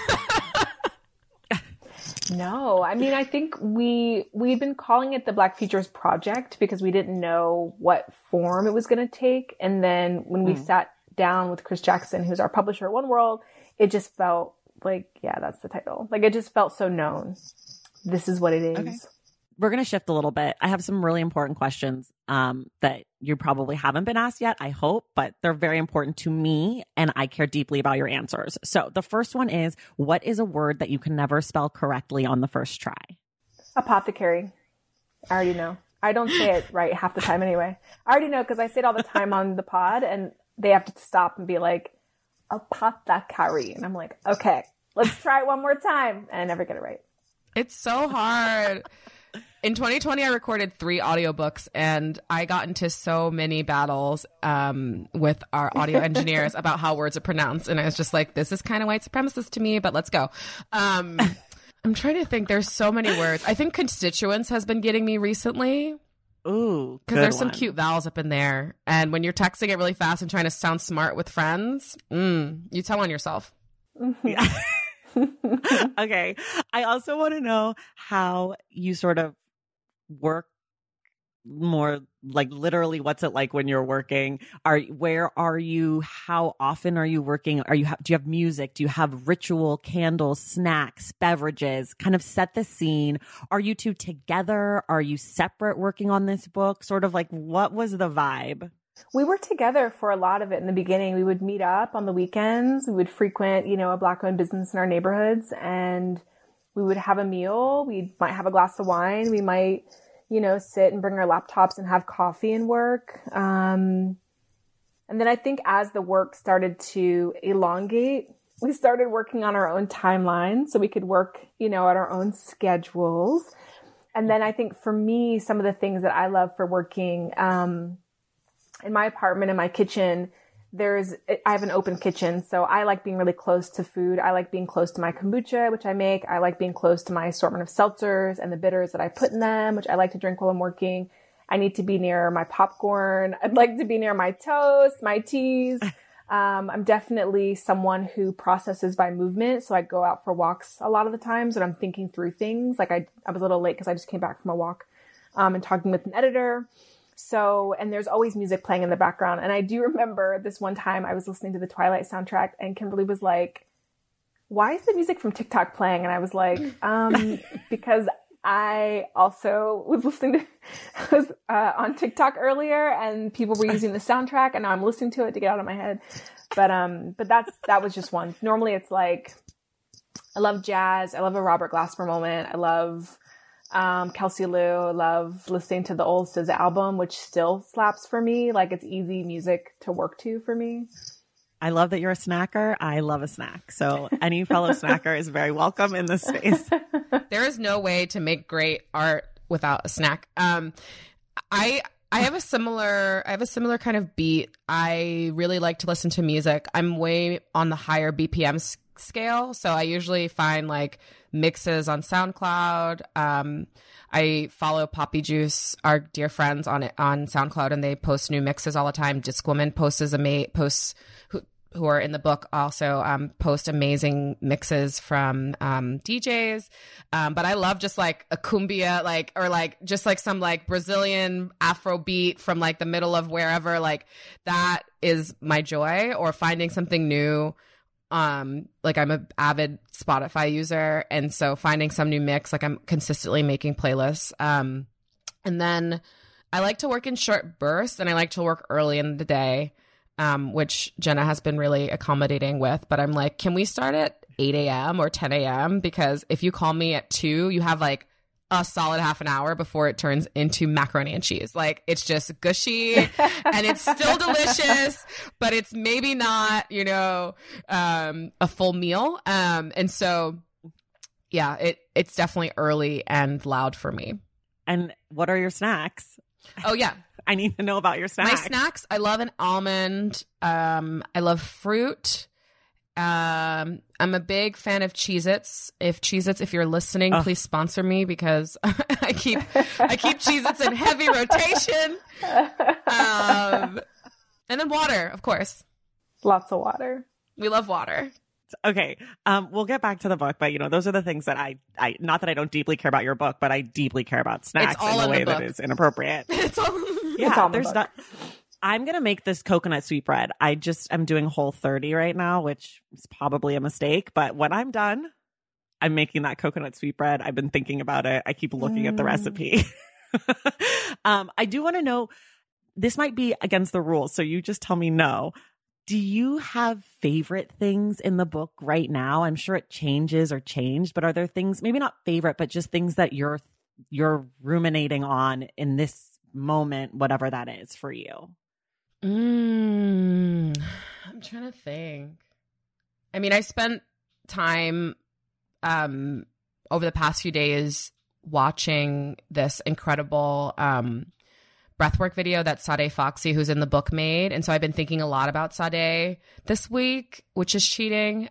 No, I mean, I think we'd been calling it the Black Futures Project because we didn't know what form it was going to take. And then when we sat down with Chris Jackson, who's our publisher at One World, it just felt like, yeah, that's the title. Like, it just felt so known. This is what it is. Okay. We're going to shift a little bit. I have some really important questions that you probably haven't been asked yet, I hope, but they're very important to me and I care deeply about your answers. So the first one is, what is a word that you can never spell correctly on the first try? Apothecary. I already know. I don't say it right half the time anyway. I already know because I say it all the time on the pod and they have to stop and be like, apothecary. And I'm like, okay, let's try it one more time. And I never get it right. It's so hard. In 2020, I recorded 3 audiobooks, and I got into so many battles with our audio engineers about how words are pronounced. And I was just like, this is kind of white supremacist to me, but let's go. I'm trying to think. There's so many words. I think constituents has been getting me recently. Ooh, because there's some cute vowels up in there. And when you're texting it really fast and trying to sound smart with friends, you tell on yourself. Yeah. Okay. I also want to know how you sort of work more, like literally what's it like when you're working? Where are you? How often are you working? Do you have music? Do you have ritual, candles, snacks, beverages? Kind of set the scene. Are you two together? Are you separate working on this book? Sort of like, what was the vibe? We were together for a lot of it in the beginning. We would meet up on the weekends. We would frequent, a Black-owned business in our neighborhoods, and we would have a meal. We might have a glass of wine. We might, sit and bring our laptops and have coffee and work. And then I think as the work started to elongate, we started working on our own timeline so we could work, at our own schedules. And then I think for me, some of the things that I love for working, in my apartment, in my kitchen, I have an open kitchen. So I like being really close to food. I like being close to my kombucha, which I make. I like being close to my assortment of seltzers and the bitters that I put in them, which I like to drink while I'm working. I need to be near my popcorn. I'd like to be near my toast, my teas. I'm definitely someone who processes by movement. So I go out for walks a lot of the times when I'm thinking through things. Like I was a little late because I just came back from a walk, and talking with an editor. So, and there's always music playing in the background. And I do remember this one time I was listening to the Twilight soundtrack and Kimberly was like, why is the music from TikTok playing? And I was like, because I also was listening to, on TikTok earlier and people were using the soundtrack and now I'm listening to it to get out of my head. But that was just one. Normally it's like, I love jazz. I love a Robert Glasper moment. I love Kelsey Lou. I love listening to the old SZA album, which still slaps for me. Like it's easy music to work to for me. I love that you're a snacker. I love a snack. So any fellow snacker is very welcome in this space. There is no way to make great art without a snack. I have a similar kind of beat. I really like to listen to music. I'm way on the higher BPM scale. So I usually find like mixes on SoundCloud. I follow Poppy Juice, our dear friends on SoundCloud, and they post new mixes all the time. Discwoman posts who are in the book also post amazing mixes from DJs. But I love just like a cumbia, like, or like just like some like Brazilian Afro beat from like the middle of wherever, like that is my joy, or finding something new. Like I'm an avid Spotify user, and so finding some new mix, like I'm consistently making playlists. And then I like to work in short bursts, and I like to work early in the day, which Jenna has been really accommodating with. But I'm like, can we start at 8 a.m. or 10 a.m.? Because if you call me at 2, you have like a solid half an hour before it turns into macaroni and cheese. Like it's just gushy and it's still delicious, but it's maybe not, you know, a full meal. And so, yeah, it's definitely early and loud for me. And what are your snacks? Oh, yeah. I need to know about your snacks. My snacks, I love an almond. I love fruit. I'm a big fan of Cheez-Its. If you're listening, please sponsor me, because I keep Cheez-Its in heavy rotation. And then water, of course. Lots of water. We love water. Okay. We'll get back to the book, but you know, those are the things that I not that I don't deeply care about your book, but I deeply care about snacks it's all in a way the that is inappropriate. It's all It's all the book. I'm going to make this coconut sweetbread. I'm doing Whole30 right now, which is probably a mistake, but when I'm done, I'm making that coconut sweetbread. I've been thinking about it. I keep looking at the recipe. I do want to know, this might be against the rules, so you just tell me no. Do you have favorite things in the book right now? I'm sure it changes or changed, but are there things, maybe not favorite, but just things that you're ruminating on in this moment, whatever that is for you? I'm trying to think. I mean, I spent time over the past few days watching this incredible breathwork video that Sade Foxy, who's in the book, made. And so I've been thinking a lot about Sade this week, which is cheating.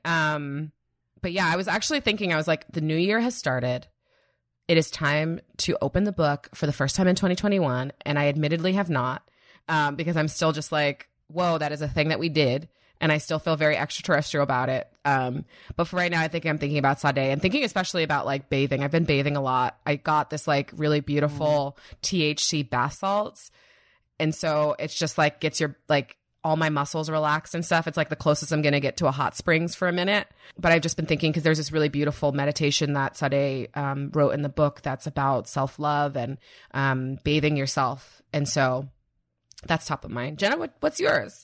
But yeah, I was actually thinking, I was like, the new year has started. It is time to open the book for the first time in 2021. And I admittedly have not, because I'm still just like, whoa, that is a thing that we did. And I still feel very extraterrestrial about it. But for right now, I think I'm thinking about Sade and thinking especially about like bathing. I've been bathing a lot. I got this like really beautiful THC bath salts. And so it's just like gets your like all my muscles relaxed and stuff. It's like the closest I'm going to get to a hot springs for a minute. But I've just been thinking, because there's this really beautiful meditation that Sade wrote in the book that's about self-love and bathing yourself. And so that's top of mind. Jenna, what's yours?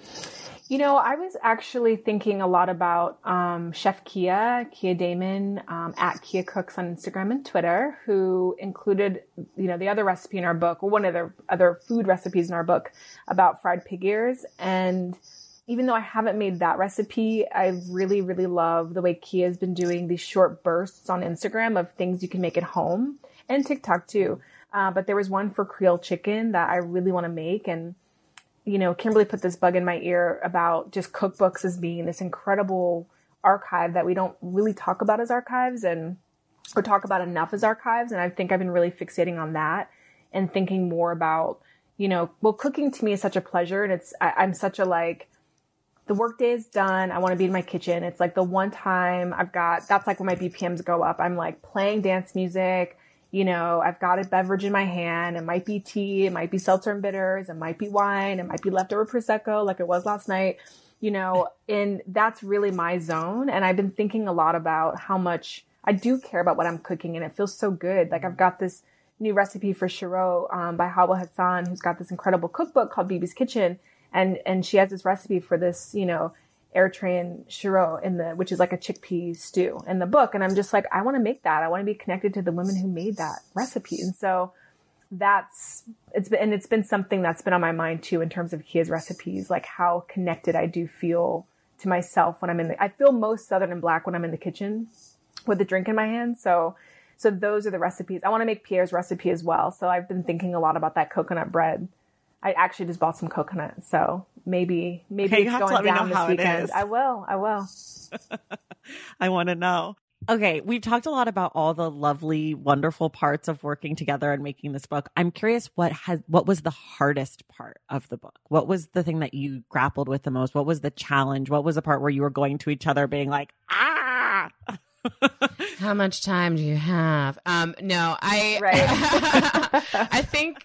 You know, I was actually thinking a lot about Chef Kia Damon at Kia Cooks on Instagram and Twitter, who included, you know, the other recipe in our book, or one of the other food recipes in our book about fried pig ears. And even though I haven't made that recipe, I really, really love the way Kia has been doing these short bursts on Instagram of things you can make at home, and TikTok too. But there was one for Creole chicken that I really want to make. And you know, Kimberly put this bug in my ear about just cookbooks as being this incredible archive that we don't really talk about as archives or talk about enough as archives. And I think I've been really fixating on that and thinking more about, you know, well, cooking to me is such a pleasure. And I'm such a like, the workday is done. I want to be in my kitchen. It's like the one time that's like when my BPMs go up. I'm like playing dance music. You know, I've got a beverage in my hand. It might be tea. It might be seltzer and bitters. It might be wine. It might be leftover Prosecco like it was last night, you know, and that's really my zone. And I've been thinking a lot about how much I do care about what I'm cooking, and it feels so good. Like I've got this new recipe for Shiro by Hawa Hassan, who's got this incredible cookbook called Bibi's Kitchen. And she has this recipe for this, you know, Eritrean shiro which is like a chickpea stew in the book. And I'm just like, I want to make that. I want to be connected to the women who made that recipe. And so it's been something that's been on my mind too, in terms of Kia's recipes, like how connected I do feel to myself when I feel most Southern and Black when I'm in the kitchen with a drink in my hand. So those are the recipes. I want to make Pierre's recipe as well. So I've been thinking a lot about that coconut bread. I actually just bought some coconut, so maybe okay, it's going down this weekend. I will. I want to know. Okay, we've talked a lot about all the lovely, wonderful parts of working together and making this book. I'm curious what was the hardest part of the book? What was the thing that you grappled with the most? What was the challenge? What was the part where you were going to each other being like, ah? How much time do you have? No, Right. I think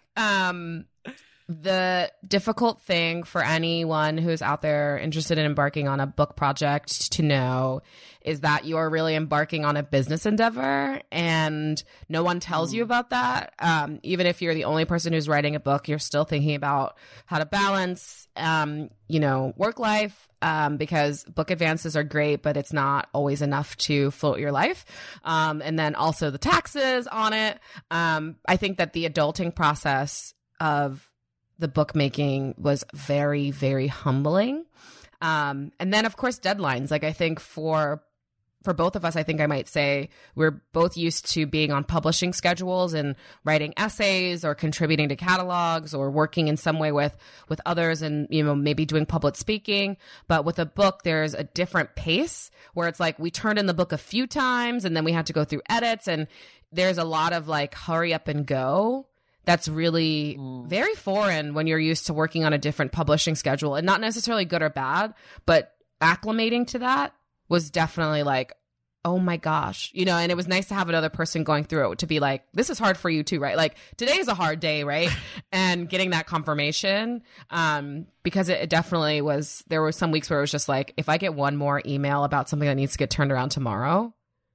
the difficult thing for anyone who's out there interested in embarking on a book project to know is that you are really embarking on a business endeavor, and no one tells you about that. Even if you're the only person who's writing a book, you're still thinking about how to balance, work life, because book advances are great, but it's not always enough to float your life. And then also the taxes on it. I think that the adulting process of the bookmaking was very, very humbling. And then, of course, deadlines. Like, I think for both of us, I think I might say we're both used to being on publishing schedules and writing essays or contributing to catalogs or working in some way with others and, maybe doing public speaking. But with a book, there's a different pace where it's like we turned in the book a few times and then we had to go through edits, and there's a lot of like hurry up and go. That's really very foreign when you're used to working on a different publishing schedule, and not necessarily good or bad, but acclimating to that was definitely like, oh my gosh, and it was nice to have another person going through it to be like, this is hard for you too, right? Like, today is a hard day, right? And getting that confirmation, because it definitely was, there were some weeks where it was just like, if I get one more email about something that needs to get turned around tomorrow,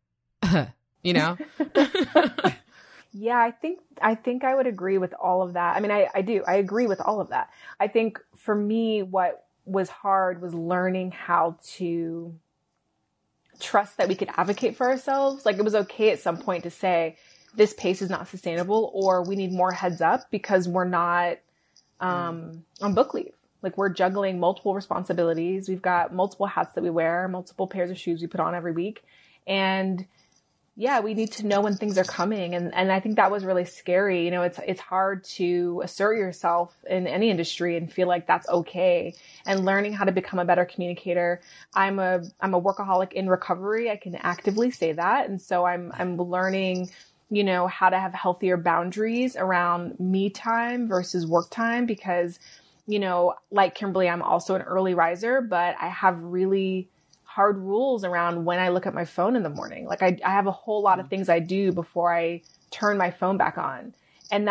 Yeah, I think I would agree with all of that. I mean, I do. I agree with all of that. I think for me, what was hard was learning how to trust that we could advocate for ourselves. Like, it was okay at some point to say, this pace is not sustainable, or we need more heads up because we're not on book leave. Like, we're juggling multiple responsibilities. We've got multiple hats that we wear, multiple pairs of shoes we put on every week. And yeah, we need to know when things are coming. And I think that was really scary. It's hard to assert yourself in any industry and feel like that's okay, and learning how to become a better communicator. I'm a workaholic in recovery. I can actively say that. And so I'm learning, how to have healthier boundaries around me time versus work time, because, like Kimberly, I'm also an early riser, but I have really hard rules around when I look at my phone in the morning. Like, I have a whole lot of things I do before I turn my phone back on. And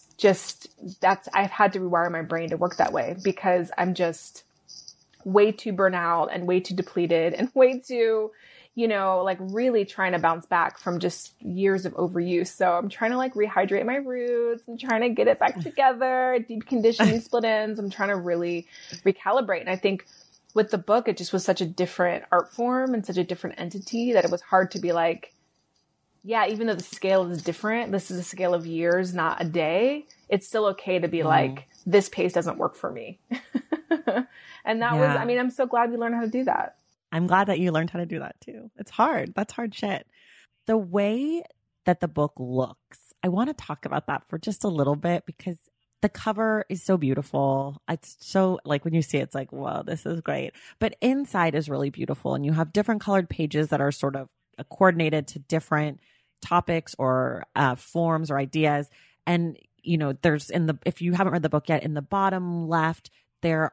I've had to rewire my brain to work that way, because I'm just way too burnt out and way too depleted and way too, really trying to bounce back from just years of overuse. So I'm trying to rehydrate my roots. I'm trying to get it back together, deep condition these split ends. I'm trying to really recalibrate. And I think with the book, it just was such a different art form and such a different entity that it was hard to be like, yeah, even though the scale is different, this is a scale of years, not a day. It's still okay to be like, this pace doesn't work for me. And that was, I'm so glad we learned how to do that. I'm glad that you learned how to do that too. It's hard. That's hard shit. The way that the book looks, I want to talk about that for just a little bit, because the cover is so beautiful. It's so, when you see it, it's like, whoa, this is great. But inside is really beautiful. And you have different colored pages that are sort of coordinated to different topics or forms or ideas. And, there's if you haven't read the book yet, in the bottom left, there's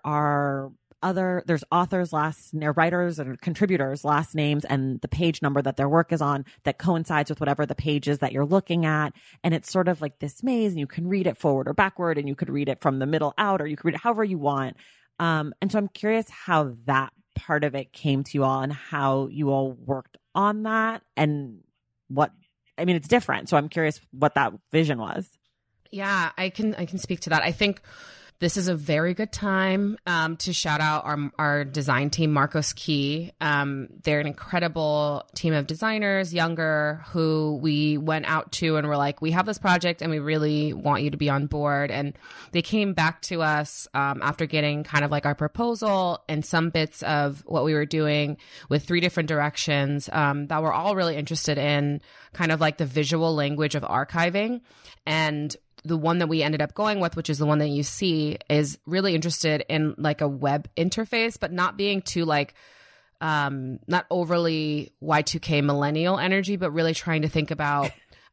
authors' writers and contributors' last names and the page number that their work is on that coincides with whatever the page is that you're looking at. And it's sort of like this maze, and you can read it forward or backward, and you could read it from the middle out, or you could read it however you want. And so I'm curious how that part of it came to you all and how you all worked on that, and it's different. So I'm curious what that vision was. Yeah, I can speak to that. I think this is a very good time to shout out our design team, Marcos Key. They're an incredible team of designers, younger, who we went out to and were like, we have this project and we really want you to be on board. And they came back to us after getting kind of our proposal and some bits of what we were doing with 3 different directions that we're all really interested in, kind of the visual language of archiving. And the one that we ended up going with, which is the one that you see, is really interested in a web interface, but not being too not overly Y2K millennial energy, but really trying to think about,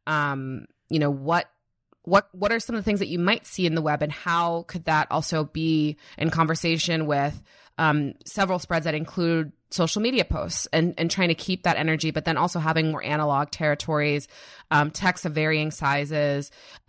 what are some of the things that you might see in the web, and how could that also be in conversation with several spreads that include social media posts, and trying to keep that energy, but then also having more analog territories, text of varying sizes.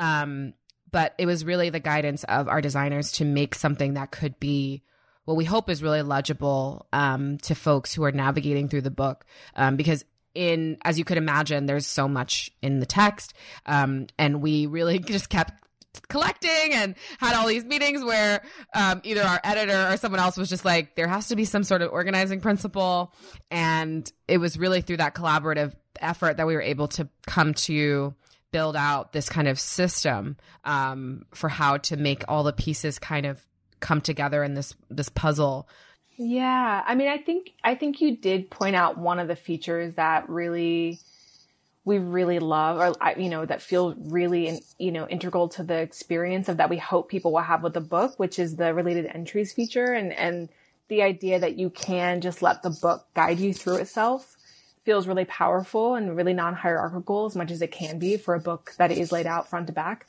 But it was really the guidance of our designers to make something that could be what we hope is really legible to folks who are navigating through the book, because as you could imagine, there's so much in the text, and we really just kept collecting and had all these meetings where either our editor or someone else was just like, there has to be some sort of organizing principle. And it was really through that collaborative effort that we were able to come to build out this kind of system for how to make all the pieces kind of come together in this puzzle. Yeah. I mean, I think you did point out one of the features that we really love, or, that feel really, integral to the experience of that we hope people will have with the book, which is the related entries feature. And the idea that you can just let the book guide you through itself feels really powerful and really non-hierarchical, as much as it can be for a book that is laid out front to back.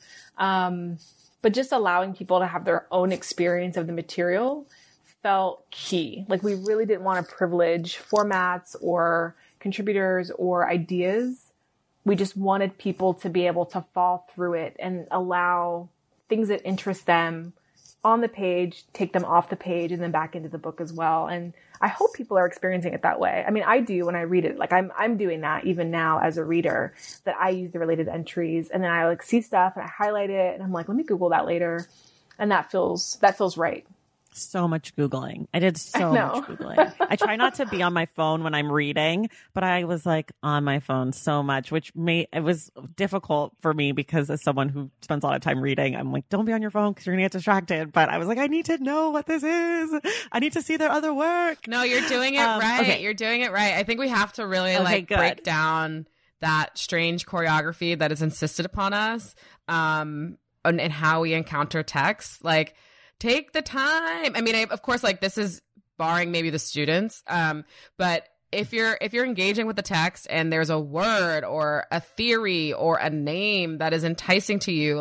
But just allowing people to have their own experience of the material felt key. Like, we really didn't want to privilege formats or contributors or ideas. We just wanted people to be able to fall through it and allow things that interest them on the page, take them off the page, and then back into the book as well. And I hope people are experiencing it that way. I mean, I do when I read it. Like, I'm doing that even now as a reader, that I use the related entries, and then I see stuff and I highlight it and I'm like, let me Google that later. And that feels right. So much Googling. I did so much Googling. I try not to be on my phone when I'm reading, but I was like on my phone so much, it was difficult for me, because as someone who spends a lot of time reading, I'm like, don't be on your phone because you're going to get distracted. But I was like, I need to know what this is. I need to see their other work. No, you're doing it right. Okay. You're doing it right. I think we have to really break down that strange choreography that is insisted upon us, and how we encounter text. Like, take the time. I mean, of course, this is barring maybe the students. But if you're engaging with the text and there's a word or a theory or a name that is enticing to you,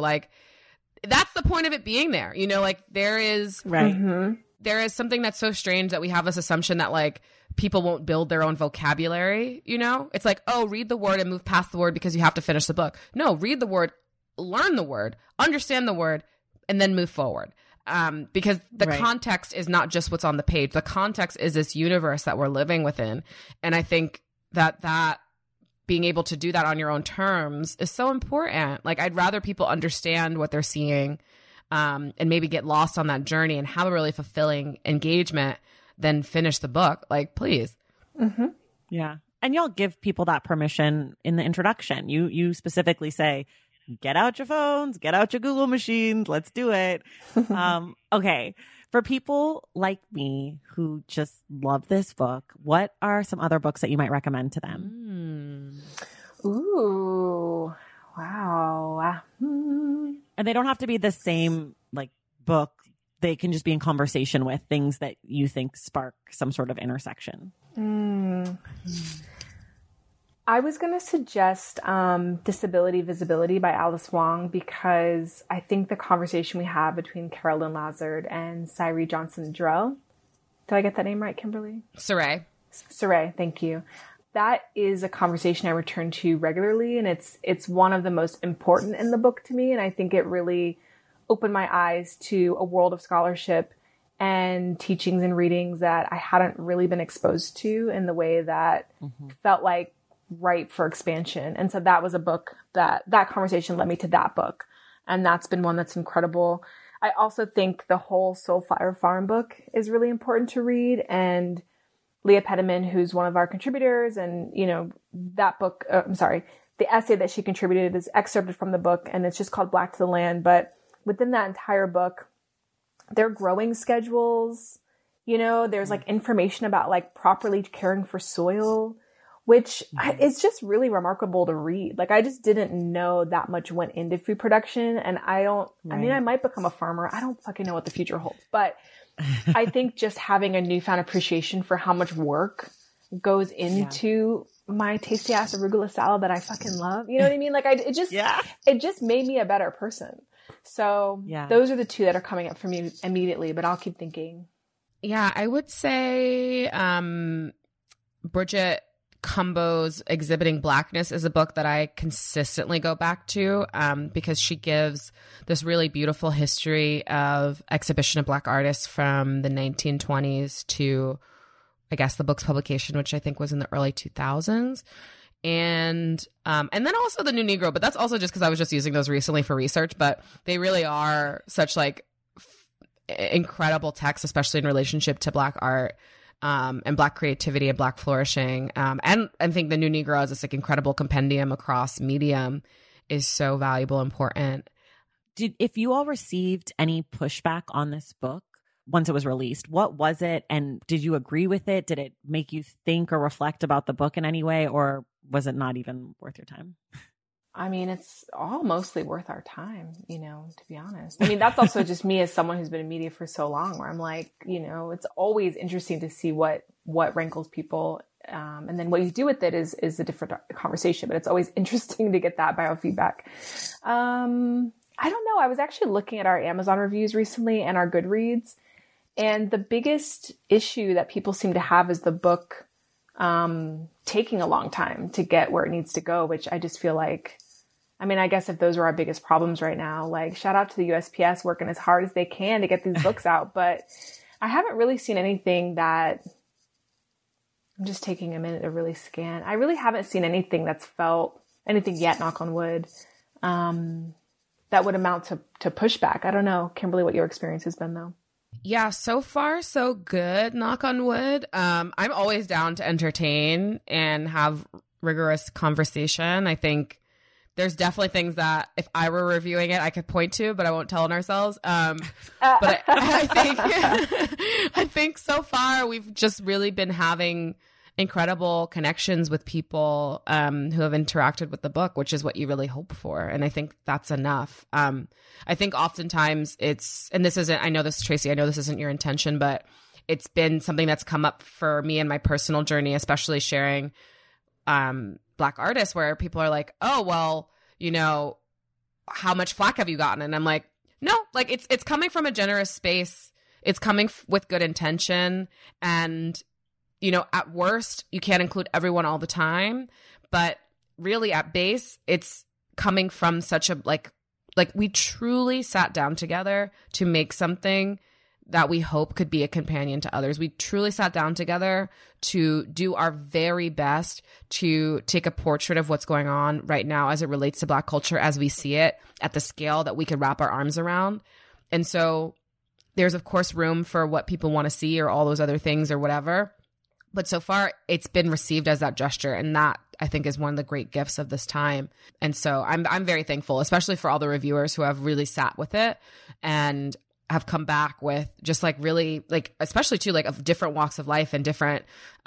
that's the point of it being there. There is right. Mm-hmm. There is something that's so strange that we have this assumption that people won't build their own vocabulary. It's like, oh, read the word and move past the word because you have to finish the book. No, read the word, learn the word, understand the word, and then move forward. Because the context is not just what's on the page. The context is this universe that we're living within. And I think that being able to do that on your own terms is so important. I'd rather people understand what they're seeing, and maybe get lost on that journey and have a really fulfilling engagement than finish the book. Please. Mm-hmm. Yeah. And you'll give people that permission in the introduction. You specifically say, get out your phones, get out your Google machines, let's do it. Okay. For people like me who just love this book, what are some other books that you might recommend to them? Ooh, wow. And they don't have to be the same book. They can just be in conversation with things that you think spark some sort of intersection. I was going to suggest Disability Visibility by Alice Wong, because I think the conversation we have between Carolyn Lazard and Sairee Johnson-Drell, did I get that name right, Kimberly? Sairee, thank you. That is a conversation I return to regularly, and it's one of the most important in the book to me, and I think it really opened my eyes to a world of scholarship and teachings and readings that I hadn't really been exposed to in the way that felt ripe for expansion. And so that was a book that conversation led me to that book. And that's been one that's incredible. I also think the whole Soulfire Farm book is really important to read. And Leah Pedeman, who's one of our contributors, and, that book, the essay that she contributed is excerpted from the book, and it's just called Black to the Land. But within that entire book, their growing schedules, there's information about properly caring for soil, which is just really remarkable to read. I just didn't know that much went into food production. And I might become a farmer. I don't fucking know what the future holds. But I think just having a newfound appreciation for how much work goes into my tasty ass arugula salad that I fucking love. You know what I mean? Like it just made me a better person. So those are the two that are coming up for me immediately, but I'll keep thinking. Yeah, I would say Bridget Cumbo's Exhibiting Blackness is a book that I consistently go back to because she gives this really beautiful history of exhibition of Black artists from the 1920s to, I guess, the book's publication, which I think was in the early 2000s. And then also the New Negro, but that's also just because I was just using those recently for research, but they really are such like incredible texts, especially in relationship to Black art and Black creativity and Black flourishing. And I think the New Negro as this like incredible compendium across medium is so valuable, important. If you all received any pushback on this book once it was released, what was it? And did you agree with it? Did it make you think or reflect about the book in any way? Or was it not even worth your time? I mean, it's all mostly worth our time, you know, to be honest. I mean, that's also just me as someone who's been in media for so long, where I'm like, you know, it's always interesting to see what rankles people. And then what you do with it is a different conversation, but it's always interesting to get that biofeedback. I don't know. I was actually looking at our Amazon reviews recently and our Goodreads, and the biggest issue that people seem to have is the book taking a long time to get where it needs to go, which I just feel like, I mean, I guess if those are our biggest problems right now, like shout out to the USPS working as hard as they can to get these books out. But I haven't really seen anything that, I'm just taking a minute to really scan. I really haven't seen anything that's felt anything yet, knock on wood, that would amount to pushback. I don't know, Kimberly, what your experience has been though. Yeah, so far so good, knock on wood. I'm always down to entertain and have rigorous conversation. I think there's definitely things that if I were reviewing it, I could point to, but I won't tell on ourselves. But I think so far we've just really been having incredible connections with people who have interacted with the book, which is what you really hope for. And I think that's enough. I think oftentimes it's, and this isn't, I know this, Tracy, I know this isn't your intention, but it's been something that's come up for me in my personal journey, especially sharing Black artists, where people are like, oh, well, you know, how much flack have you gotten? And I'm like, no, like it's coming from a generous space. It's coming with good intention. And, you know, at worst, you can't include everyone all the time, but really at base, it's coming from such a, like we truly sat down together to make something that we hope could be a companion to others. We truly sat down together to do our very best to take a portrait of what's going on right now as it relates to Black culture as we see it at the scale that we could wrap our arms around. And so there's, of course, room for what people want to see or all those other things or whatever. But so far, it's been received as that gesture. And that, I think, is one of the great gifts of this time. And so I'm very thankful, especially for all the reviewers who have really sat with it and have come back with just like really like, especially too, like of different walks of life and different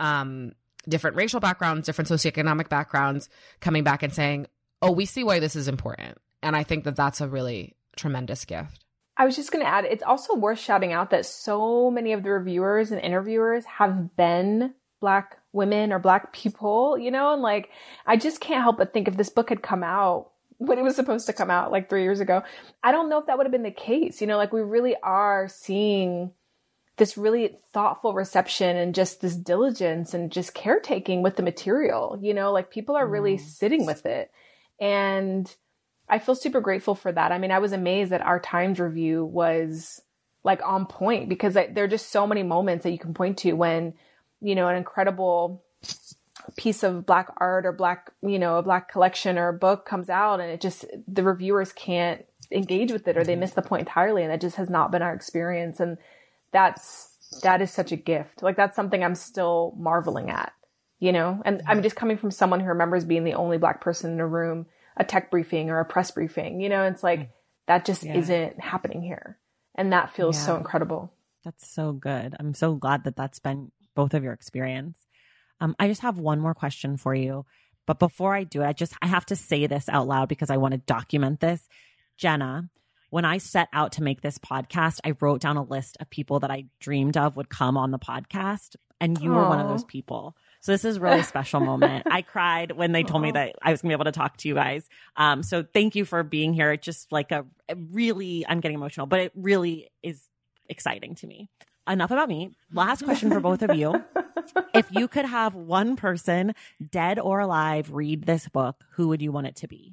racial backgrounds, different socioeconomic backgrounds, coming back and saying, oh, we see why this is important. And I think that that's a really tremendous gift. I was just going to add, it's also worth shouting out that so many of the reviewers and interviewers have been Black women or Black people, you know, and like, I just can't help but think if this book had come out when it was supposed to come out like 3 years ago, I don't know if that would have been the case. You know, like we really are seeing this really thoughtful reception and just this diligence and just caretaking with the material, you know, like people are really sitting with it. And I feel super grateful for that. I mean, I was amazed that our Times review was like on point because there are just so many moments that you can point to when, you know, an incredible piece of Black art or Black, you know, a Black collection or a book comes out and it just, the reviewers can't engage with it or they miss the point entirely. And that just has not been our experience. And that is such a gift. Like that's something I'm still marveling at, you know, and I'm just coming from someone who remembers being the only Black person in a room, a tech briefing or a press briefing, you know, it's like, that just isn't happening here. And that feels so incredible. That's so good. I'm so glad that that's been both of your experience. I just have one more question for you. But before I do it, I have to say this out loud because I want to document this. Jenna, when I set out to make this podcast, I wrote down a list of people that I dreamed of would come on the podcast. And you were one of those people. So this is a really special moment. I cried when they told me that I was going to be able to talk to you guys. So thank you for being here. It's just like I'm getting emotional, but it really is exciting to me. Enough about me. Last question for both of you. If you could have one person, dead or alive, read this book, who would you want it to be?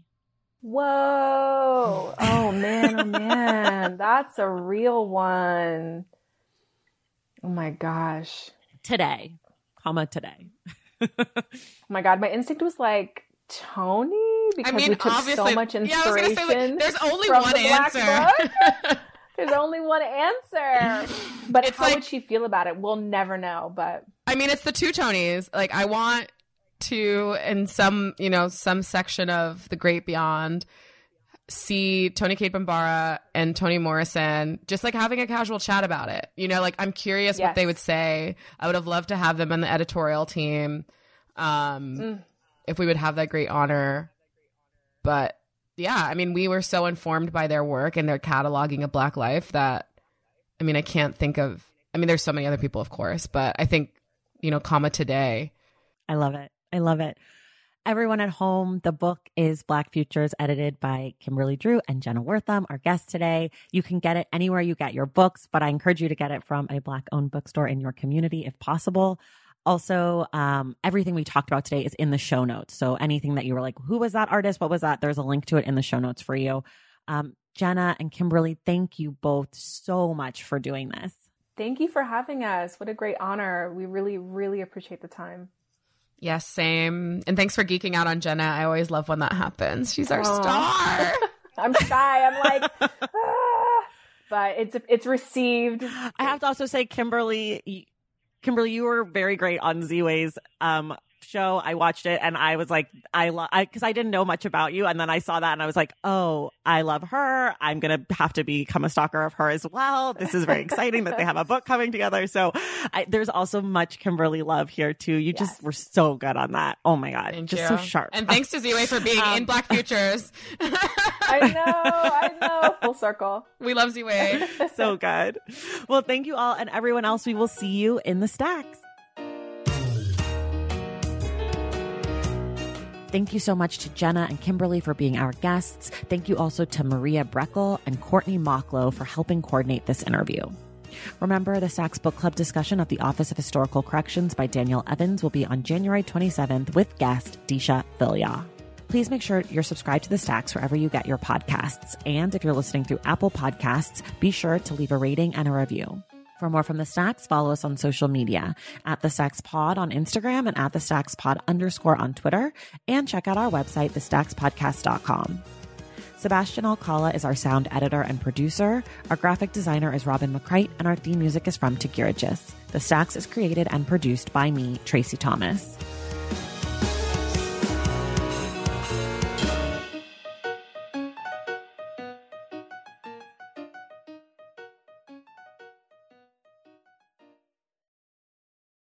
Whoa. Oh man. That's a real one. Oh my gosh. Today. Oh my God. My instinct was like Tony, because we took so much inspiration. Yeah, I was going to say, there's only one answer. There's only one answer. But how would she feel about it? We'll never know. But I mean, it's the two Tonys. Like, I want to, in some section of The Great Beyond, see Toni Cade Bambara and Toni Morrison just like having a casual chat about it. Like, I'm curious what they would say. I would have loved to have them in the editorial team if we would have that great honor. But yeah, I mean, we were so informed by their work and their cataloging of Black life that, I mean, I can't think of, I mean, there's so many other people, of course, but I think, today. I love it. Everyone at home, the book is Black Futures, edited by Kimberly Drew and Jenna Wortham, our guest today. You can get it anywhere you get your books, but I encourage you to get it from a Black-owned bookstore in your community if possible. Also, everything we talked about today is in the show notes. So anything that you were like, who was that artist? What was that? There's a link to it in the show notes for you. Jenna and Kimberly, thank you both so much for doing this. Thank you for having us. What a great honor. We really, really appreciate the time. Yes, same. And thanks for geeking out on Jenna. I always love when that happens. She's our star. I'm shy. I'm like, but it's received. I have to also say, Kimberly, you were very great on Z-Way's show. I watched it and I was like, because I didn't know much about you. And then I saw that and I was like, oh, I love her. I'm going to have to become a stalker of her as well. This is very exciting that they have a book coming together. So there's also much Kimberly love here too. You just were so good on that. Oh my God. Thank just you. So sharp. And thanks to Z-Way for being in Black Futures. I know. Full circle. We love Z-Way. So good. Well, thank you all. And everyone else, we will see you in the stacks. Thank you so much to Jenna and Kimberly for being our guests. Thank you also to Maria Breckel and Courtney Mocklow for helping coordinate this interview. Remember, the Stacks Book Club discussion of The Office of Historical Corrections by Daniel Evans will be on January 27th with guest Disha Vilya. Please make sure you're subscribed to The Stacks wherever you get your podcasts. And if you're listening through Apple Podcasts, be sure to leave a rating and a review. For more from The Stacks, follow us on social media at The Stacks Pod on Instagram and at The Stacks Pod _ on Twitter. And check out our website, thestackspodcast.com. Sebastian Alcala is our sound editor and producer. Our graphic designer is Robin McCrite, and our theme music is from Tegirigis. The Stacks is created and produced by me, Tracy Thomas.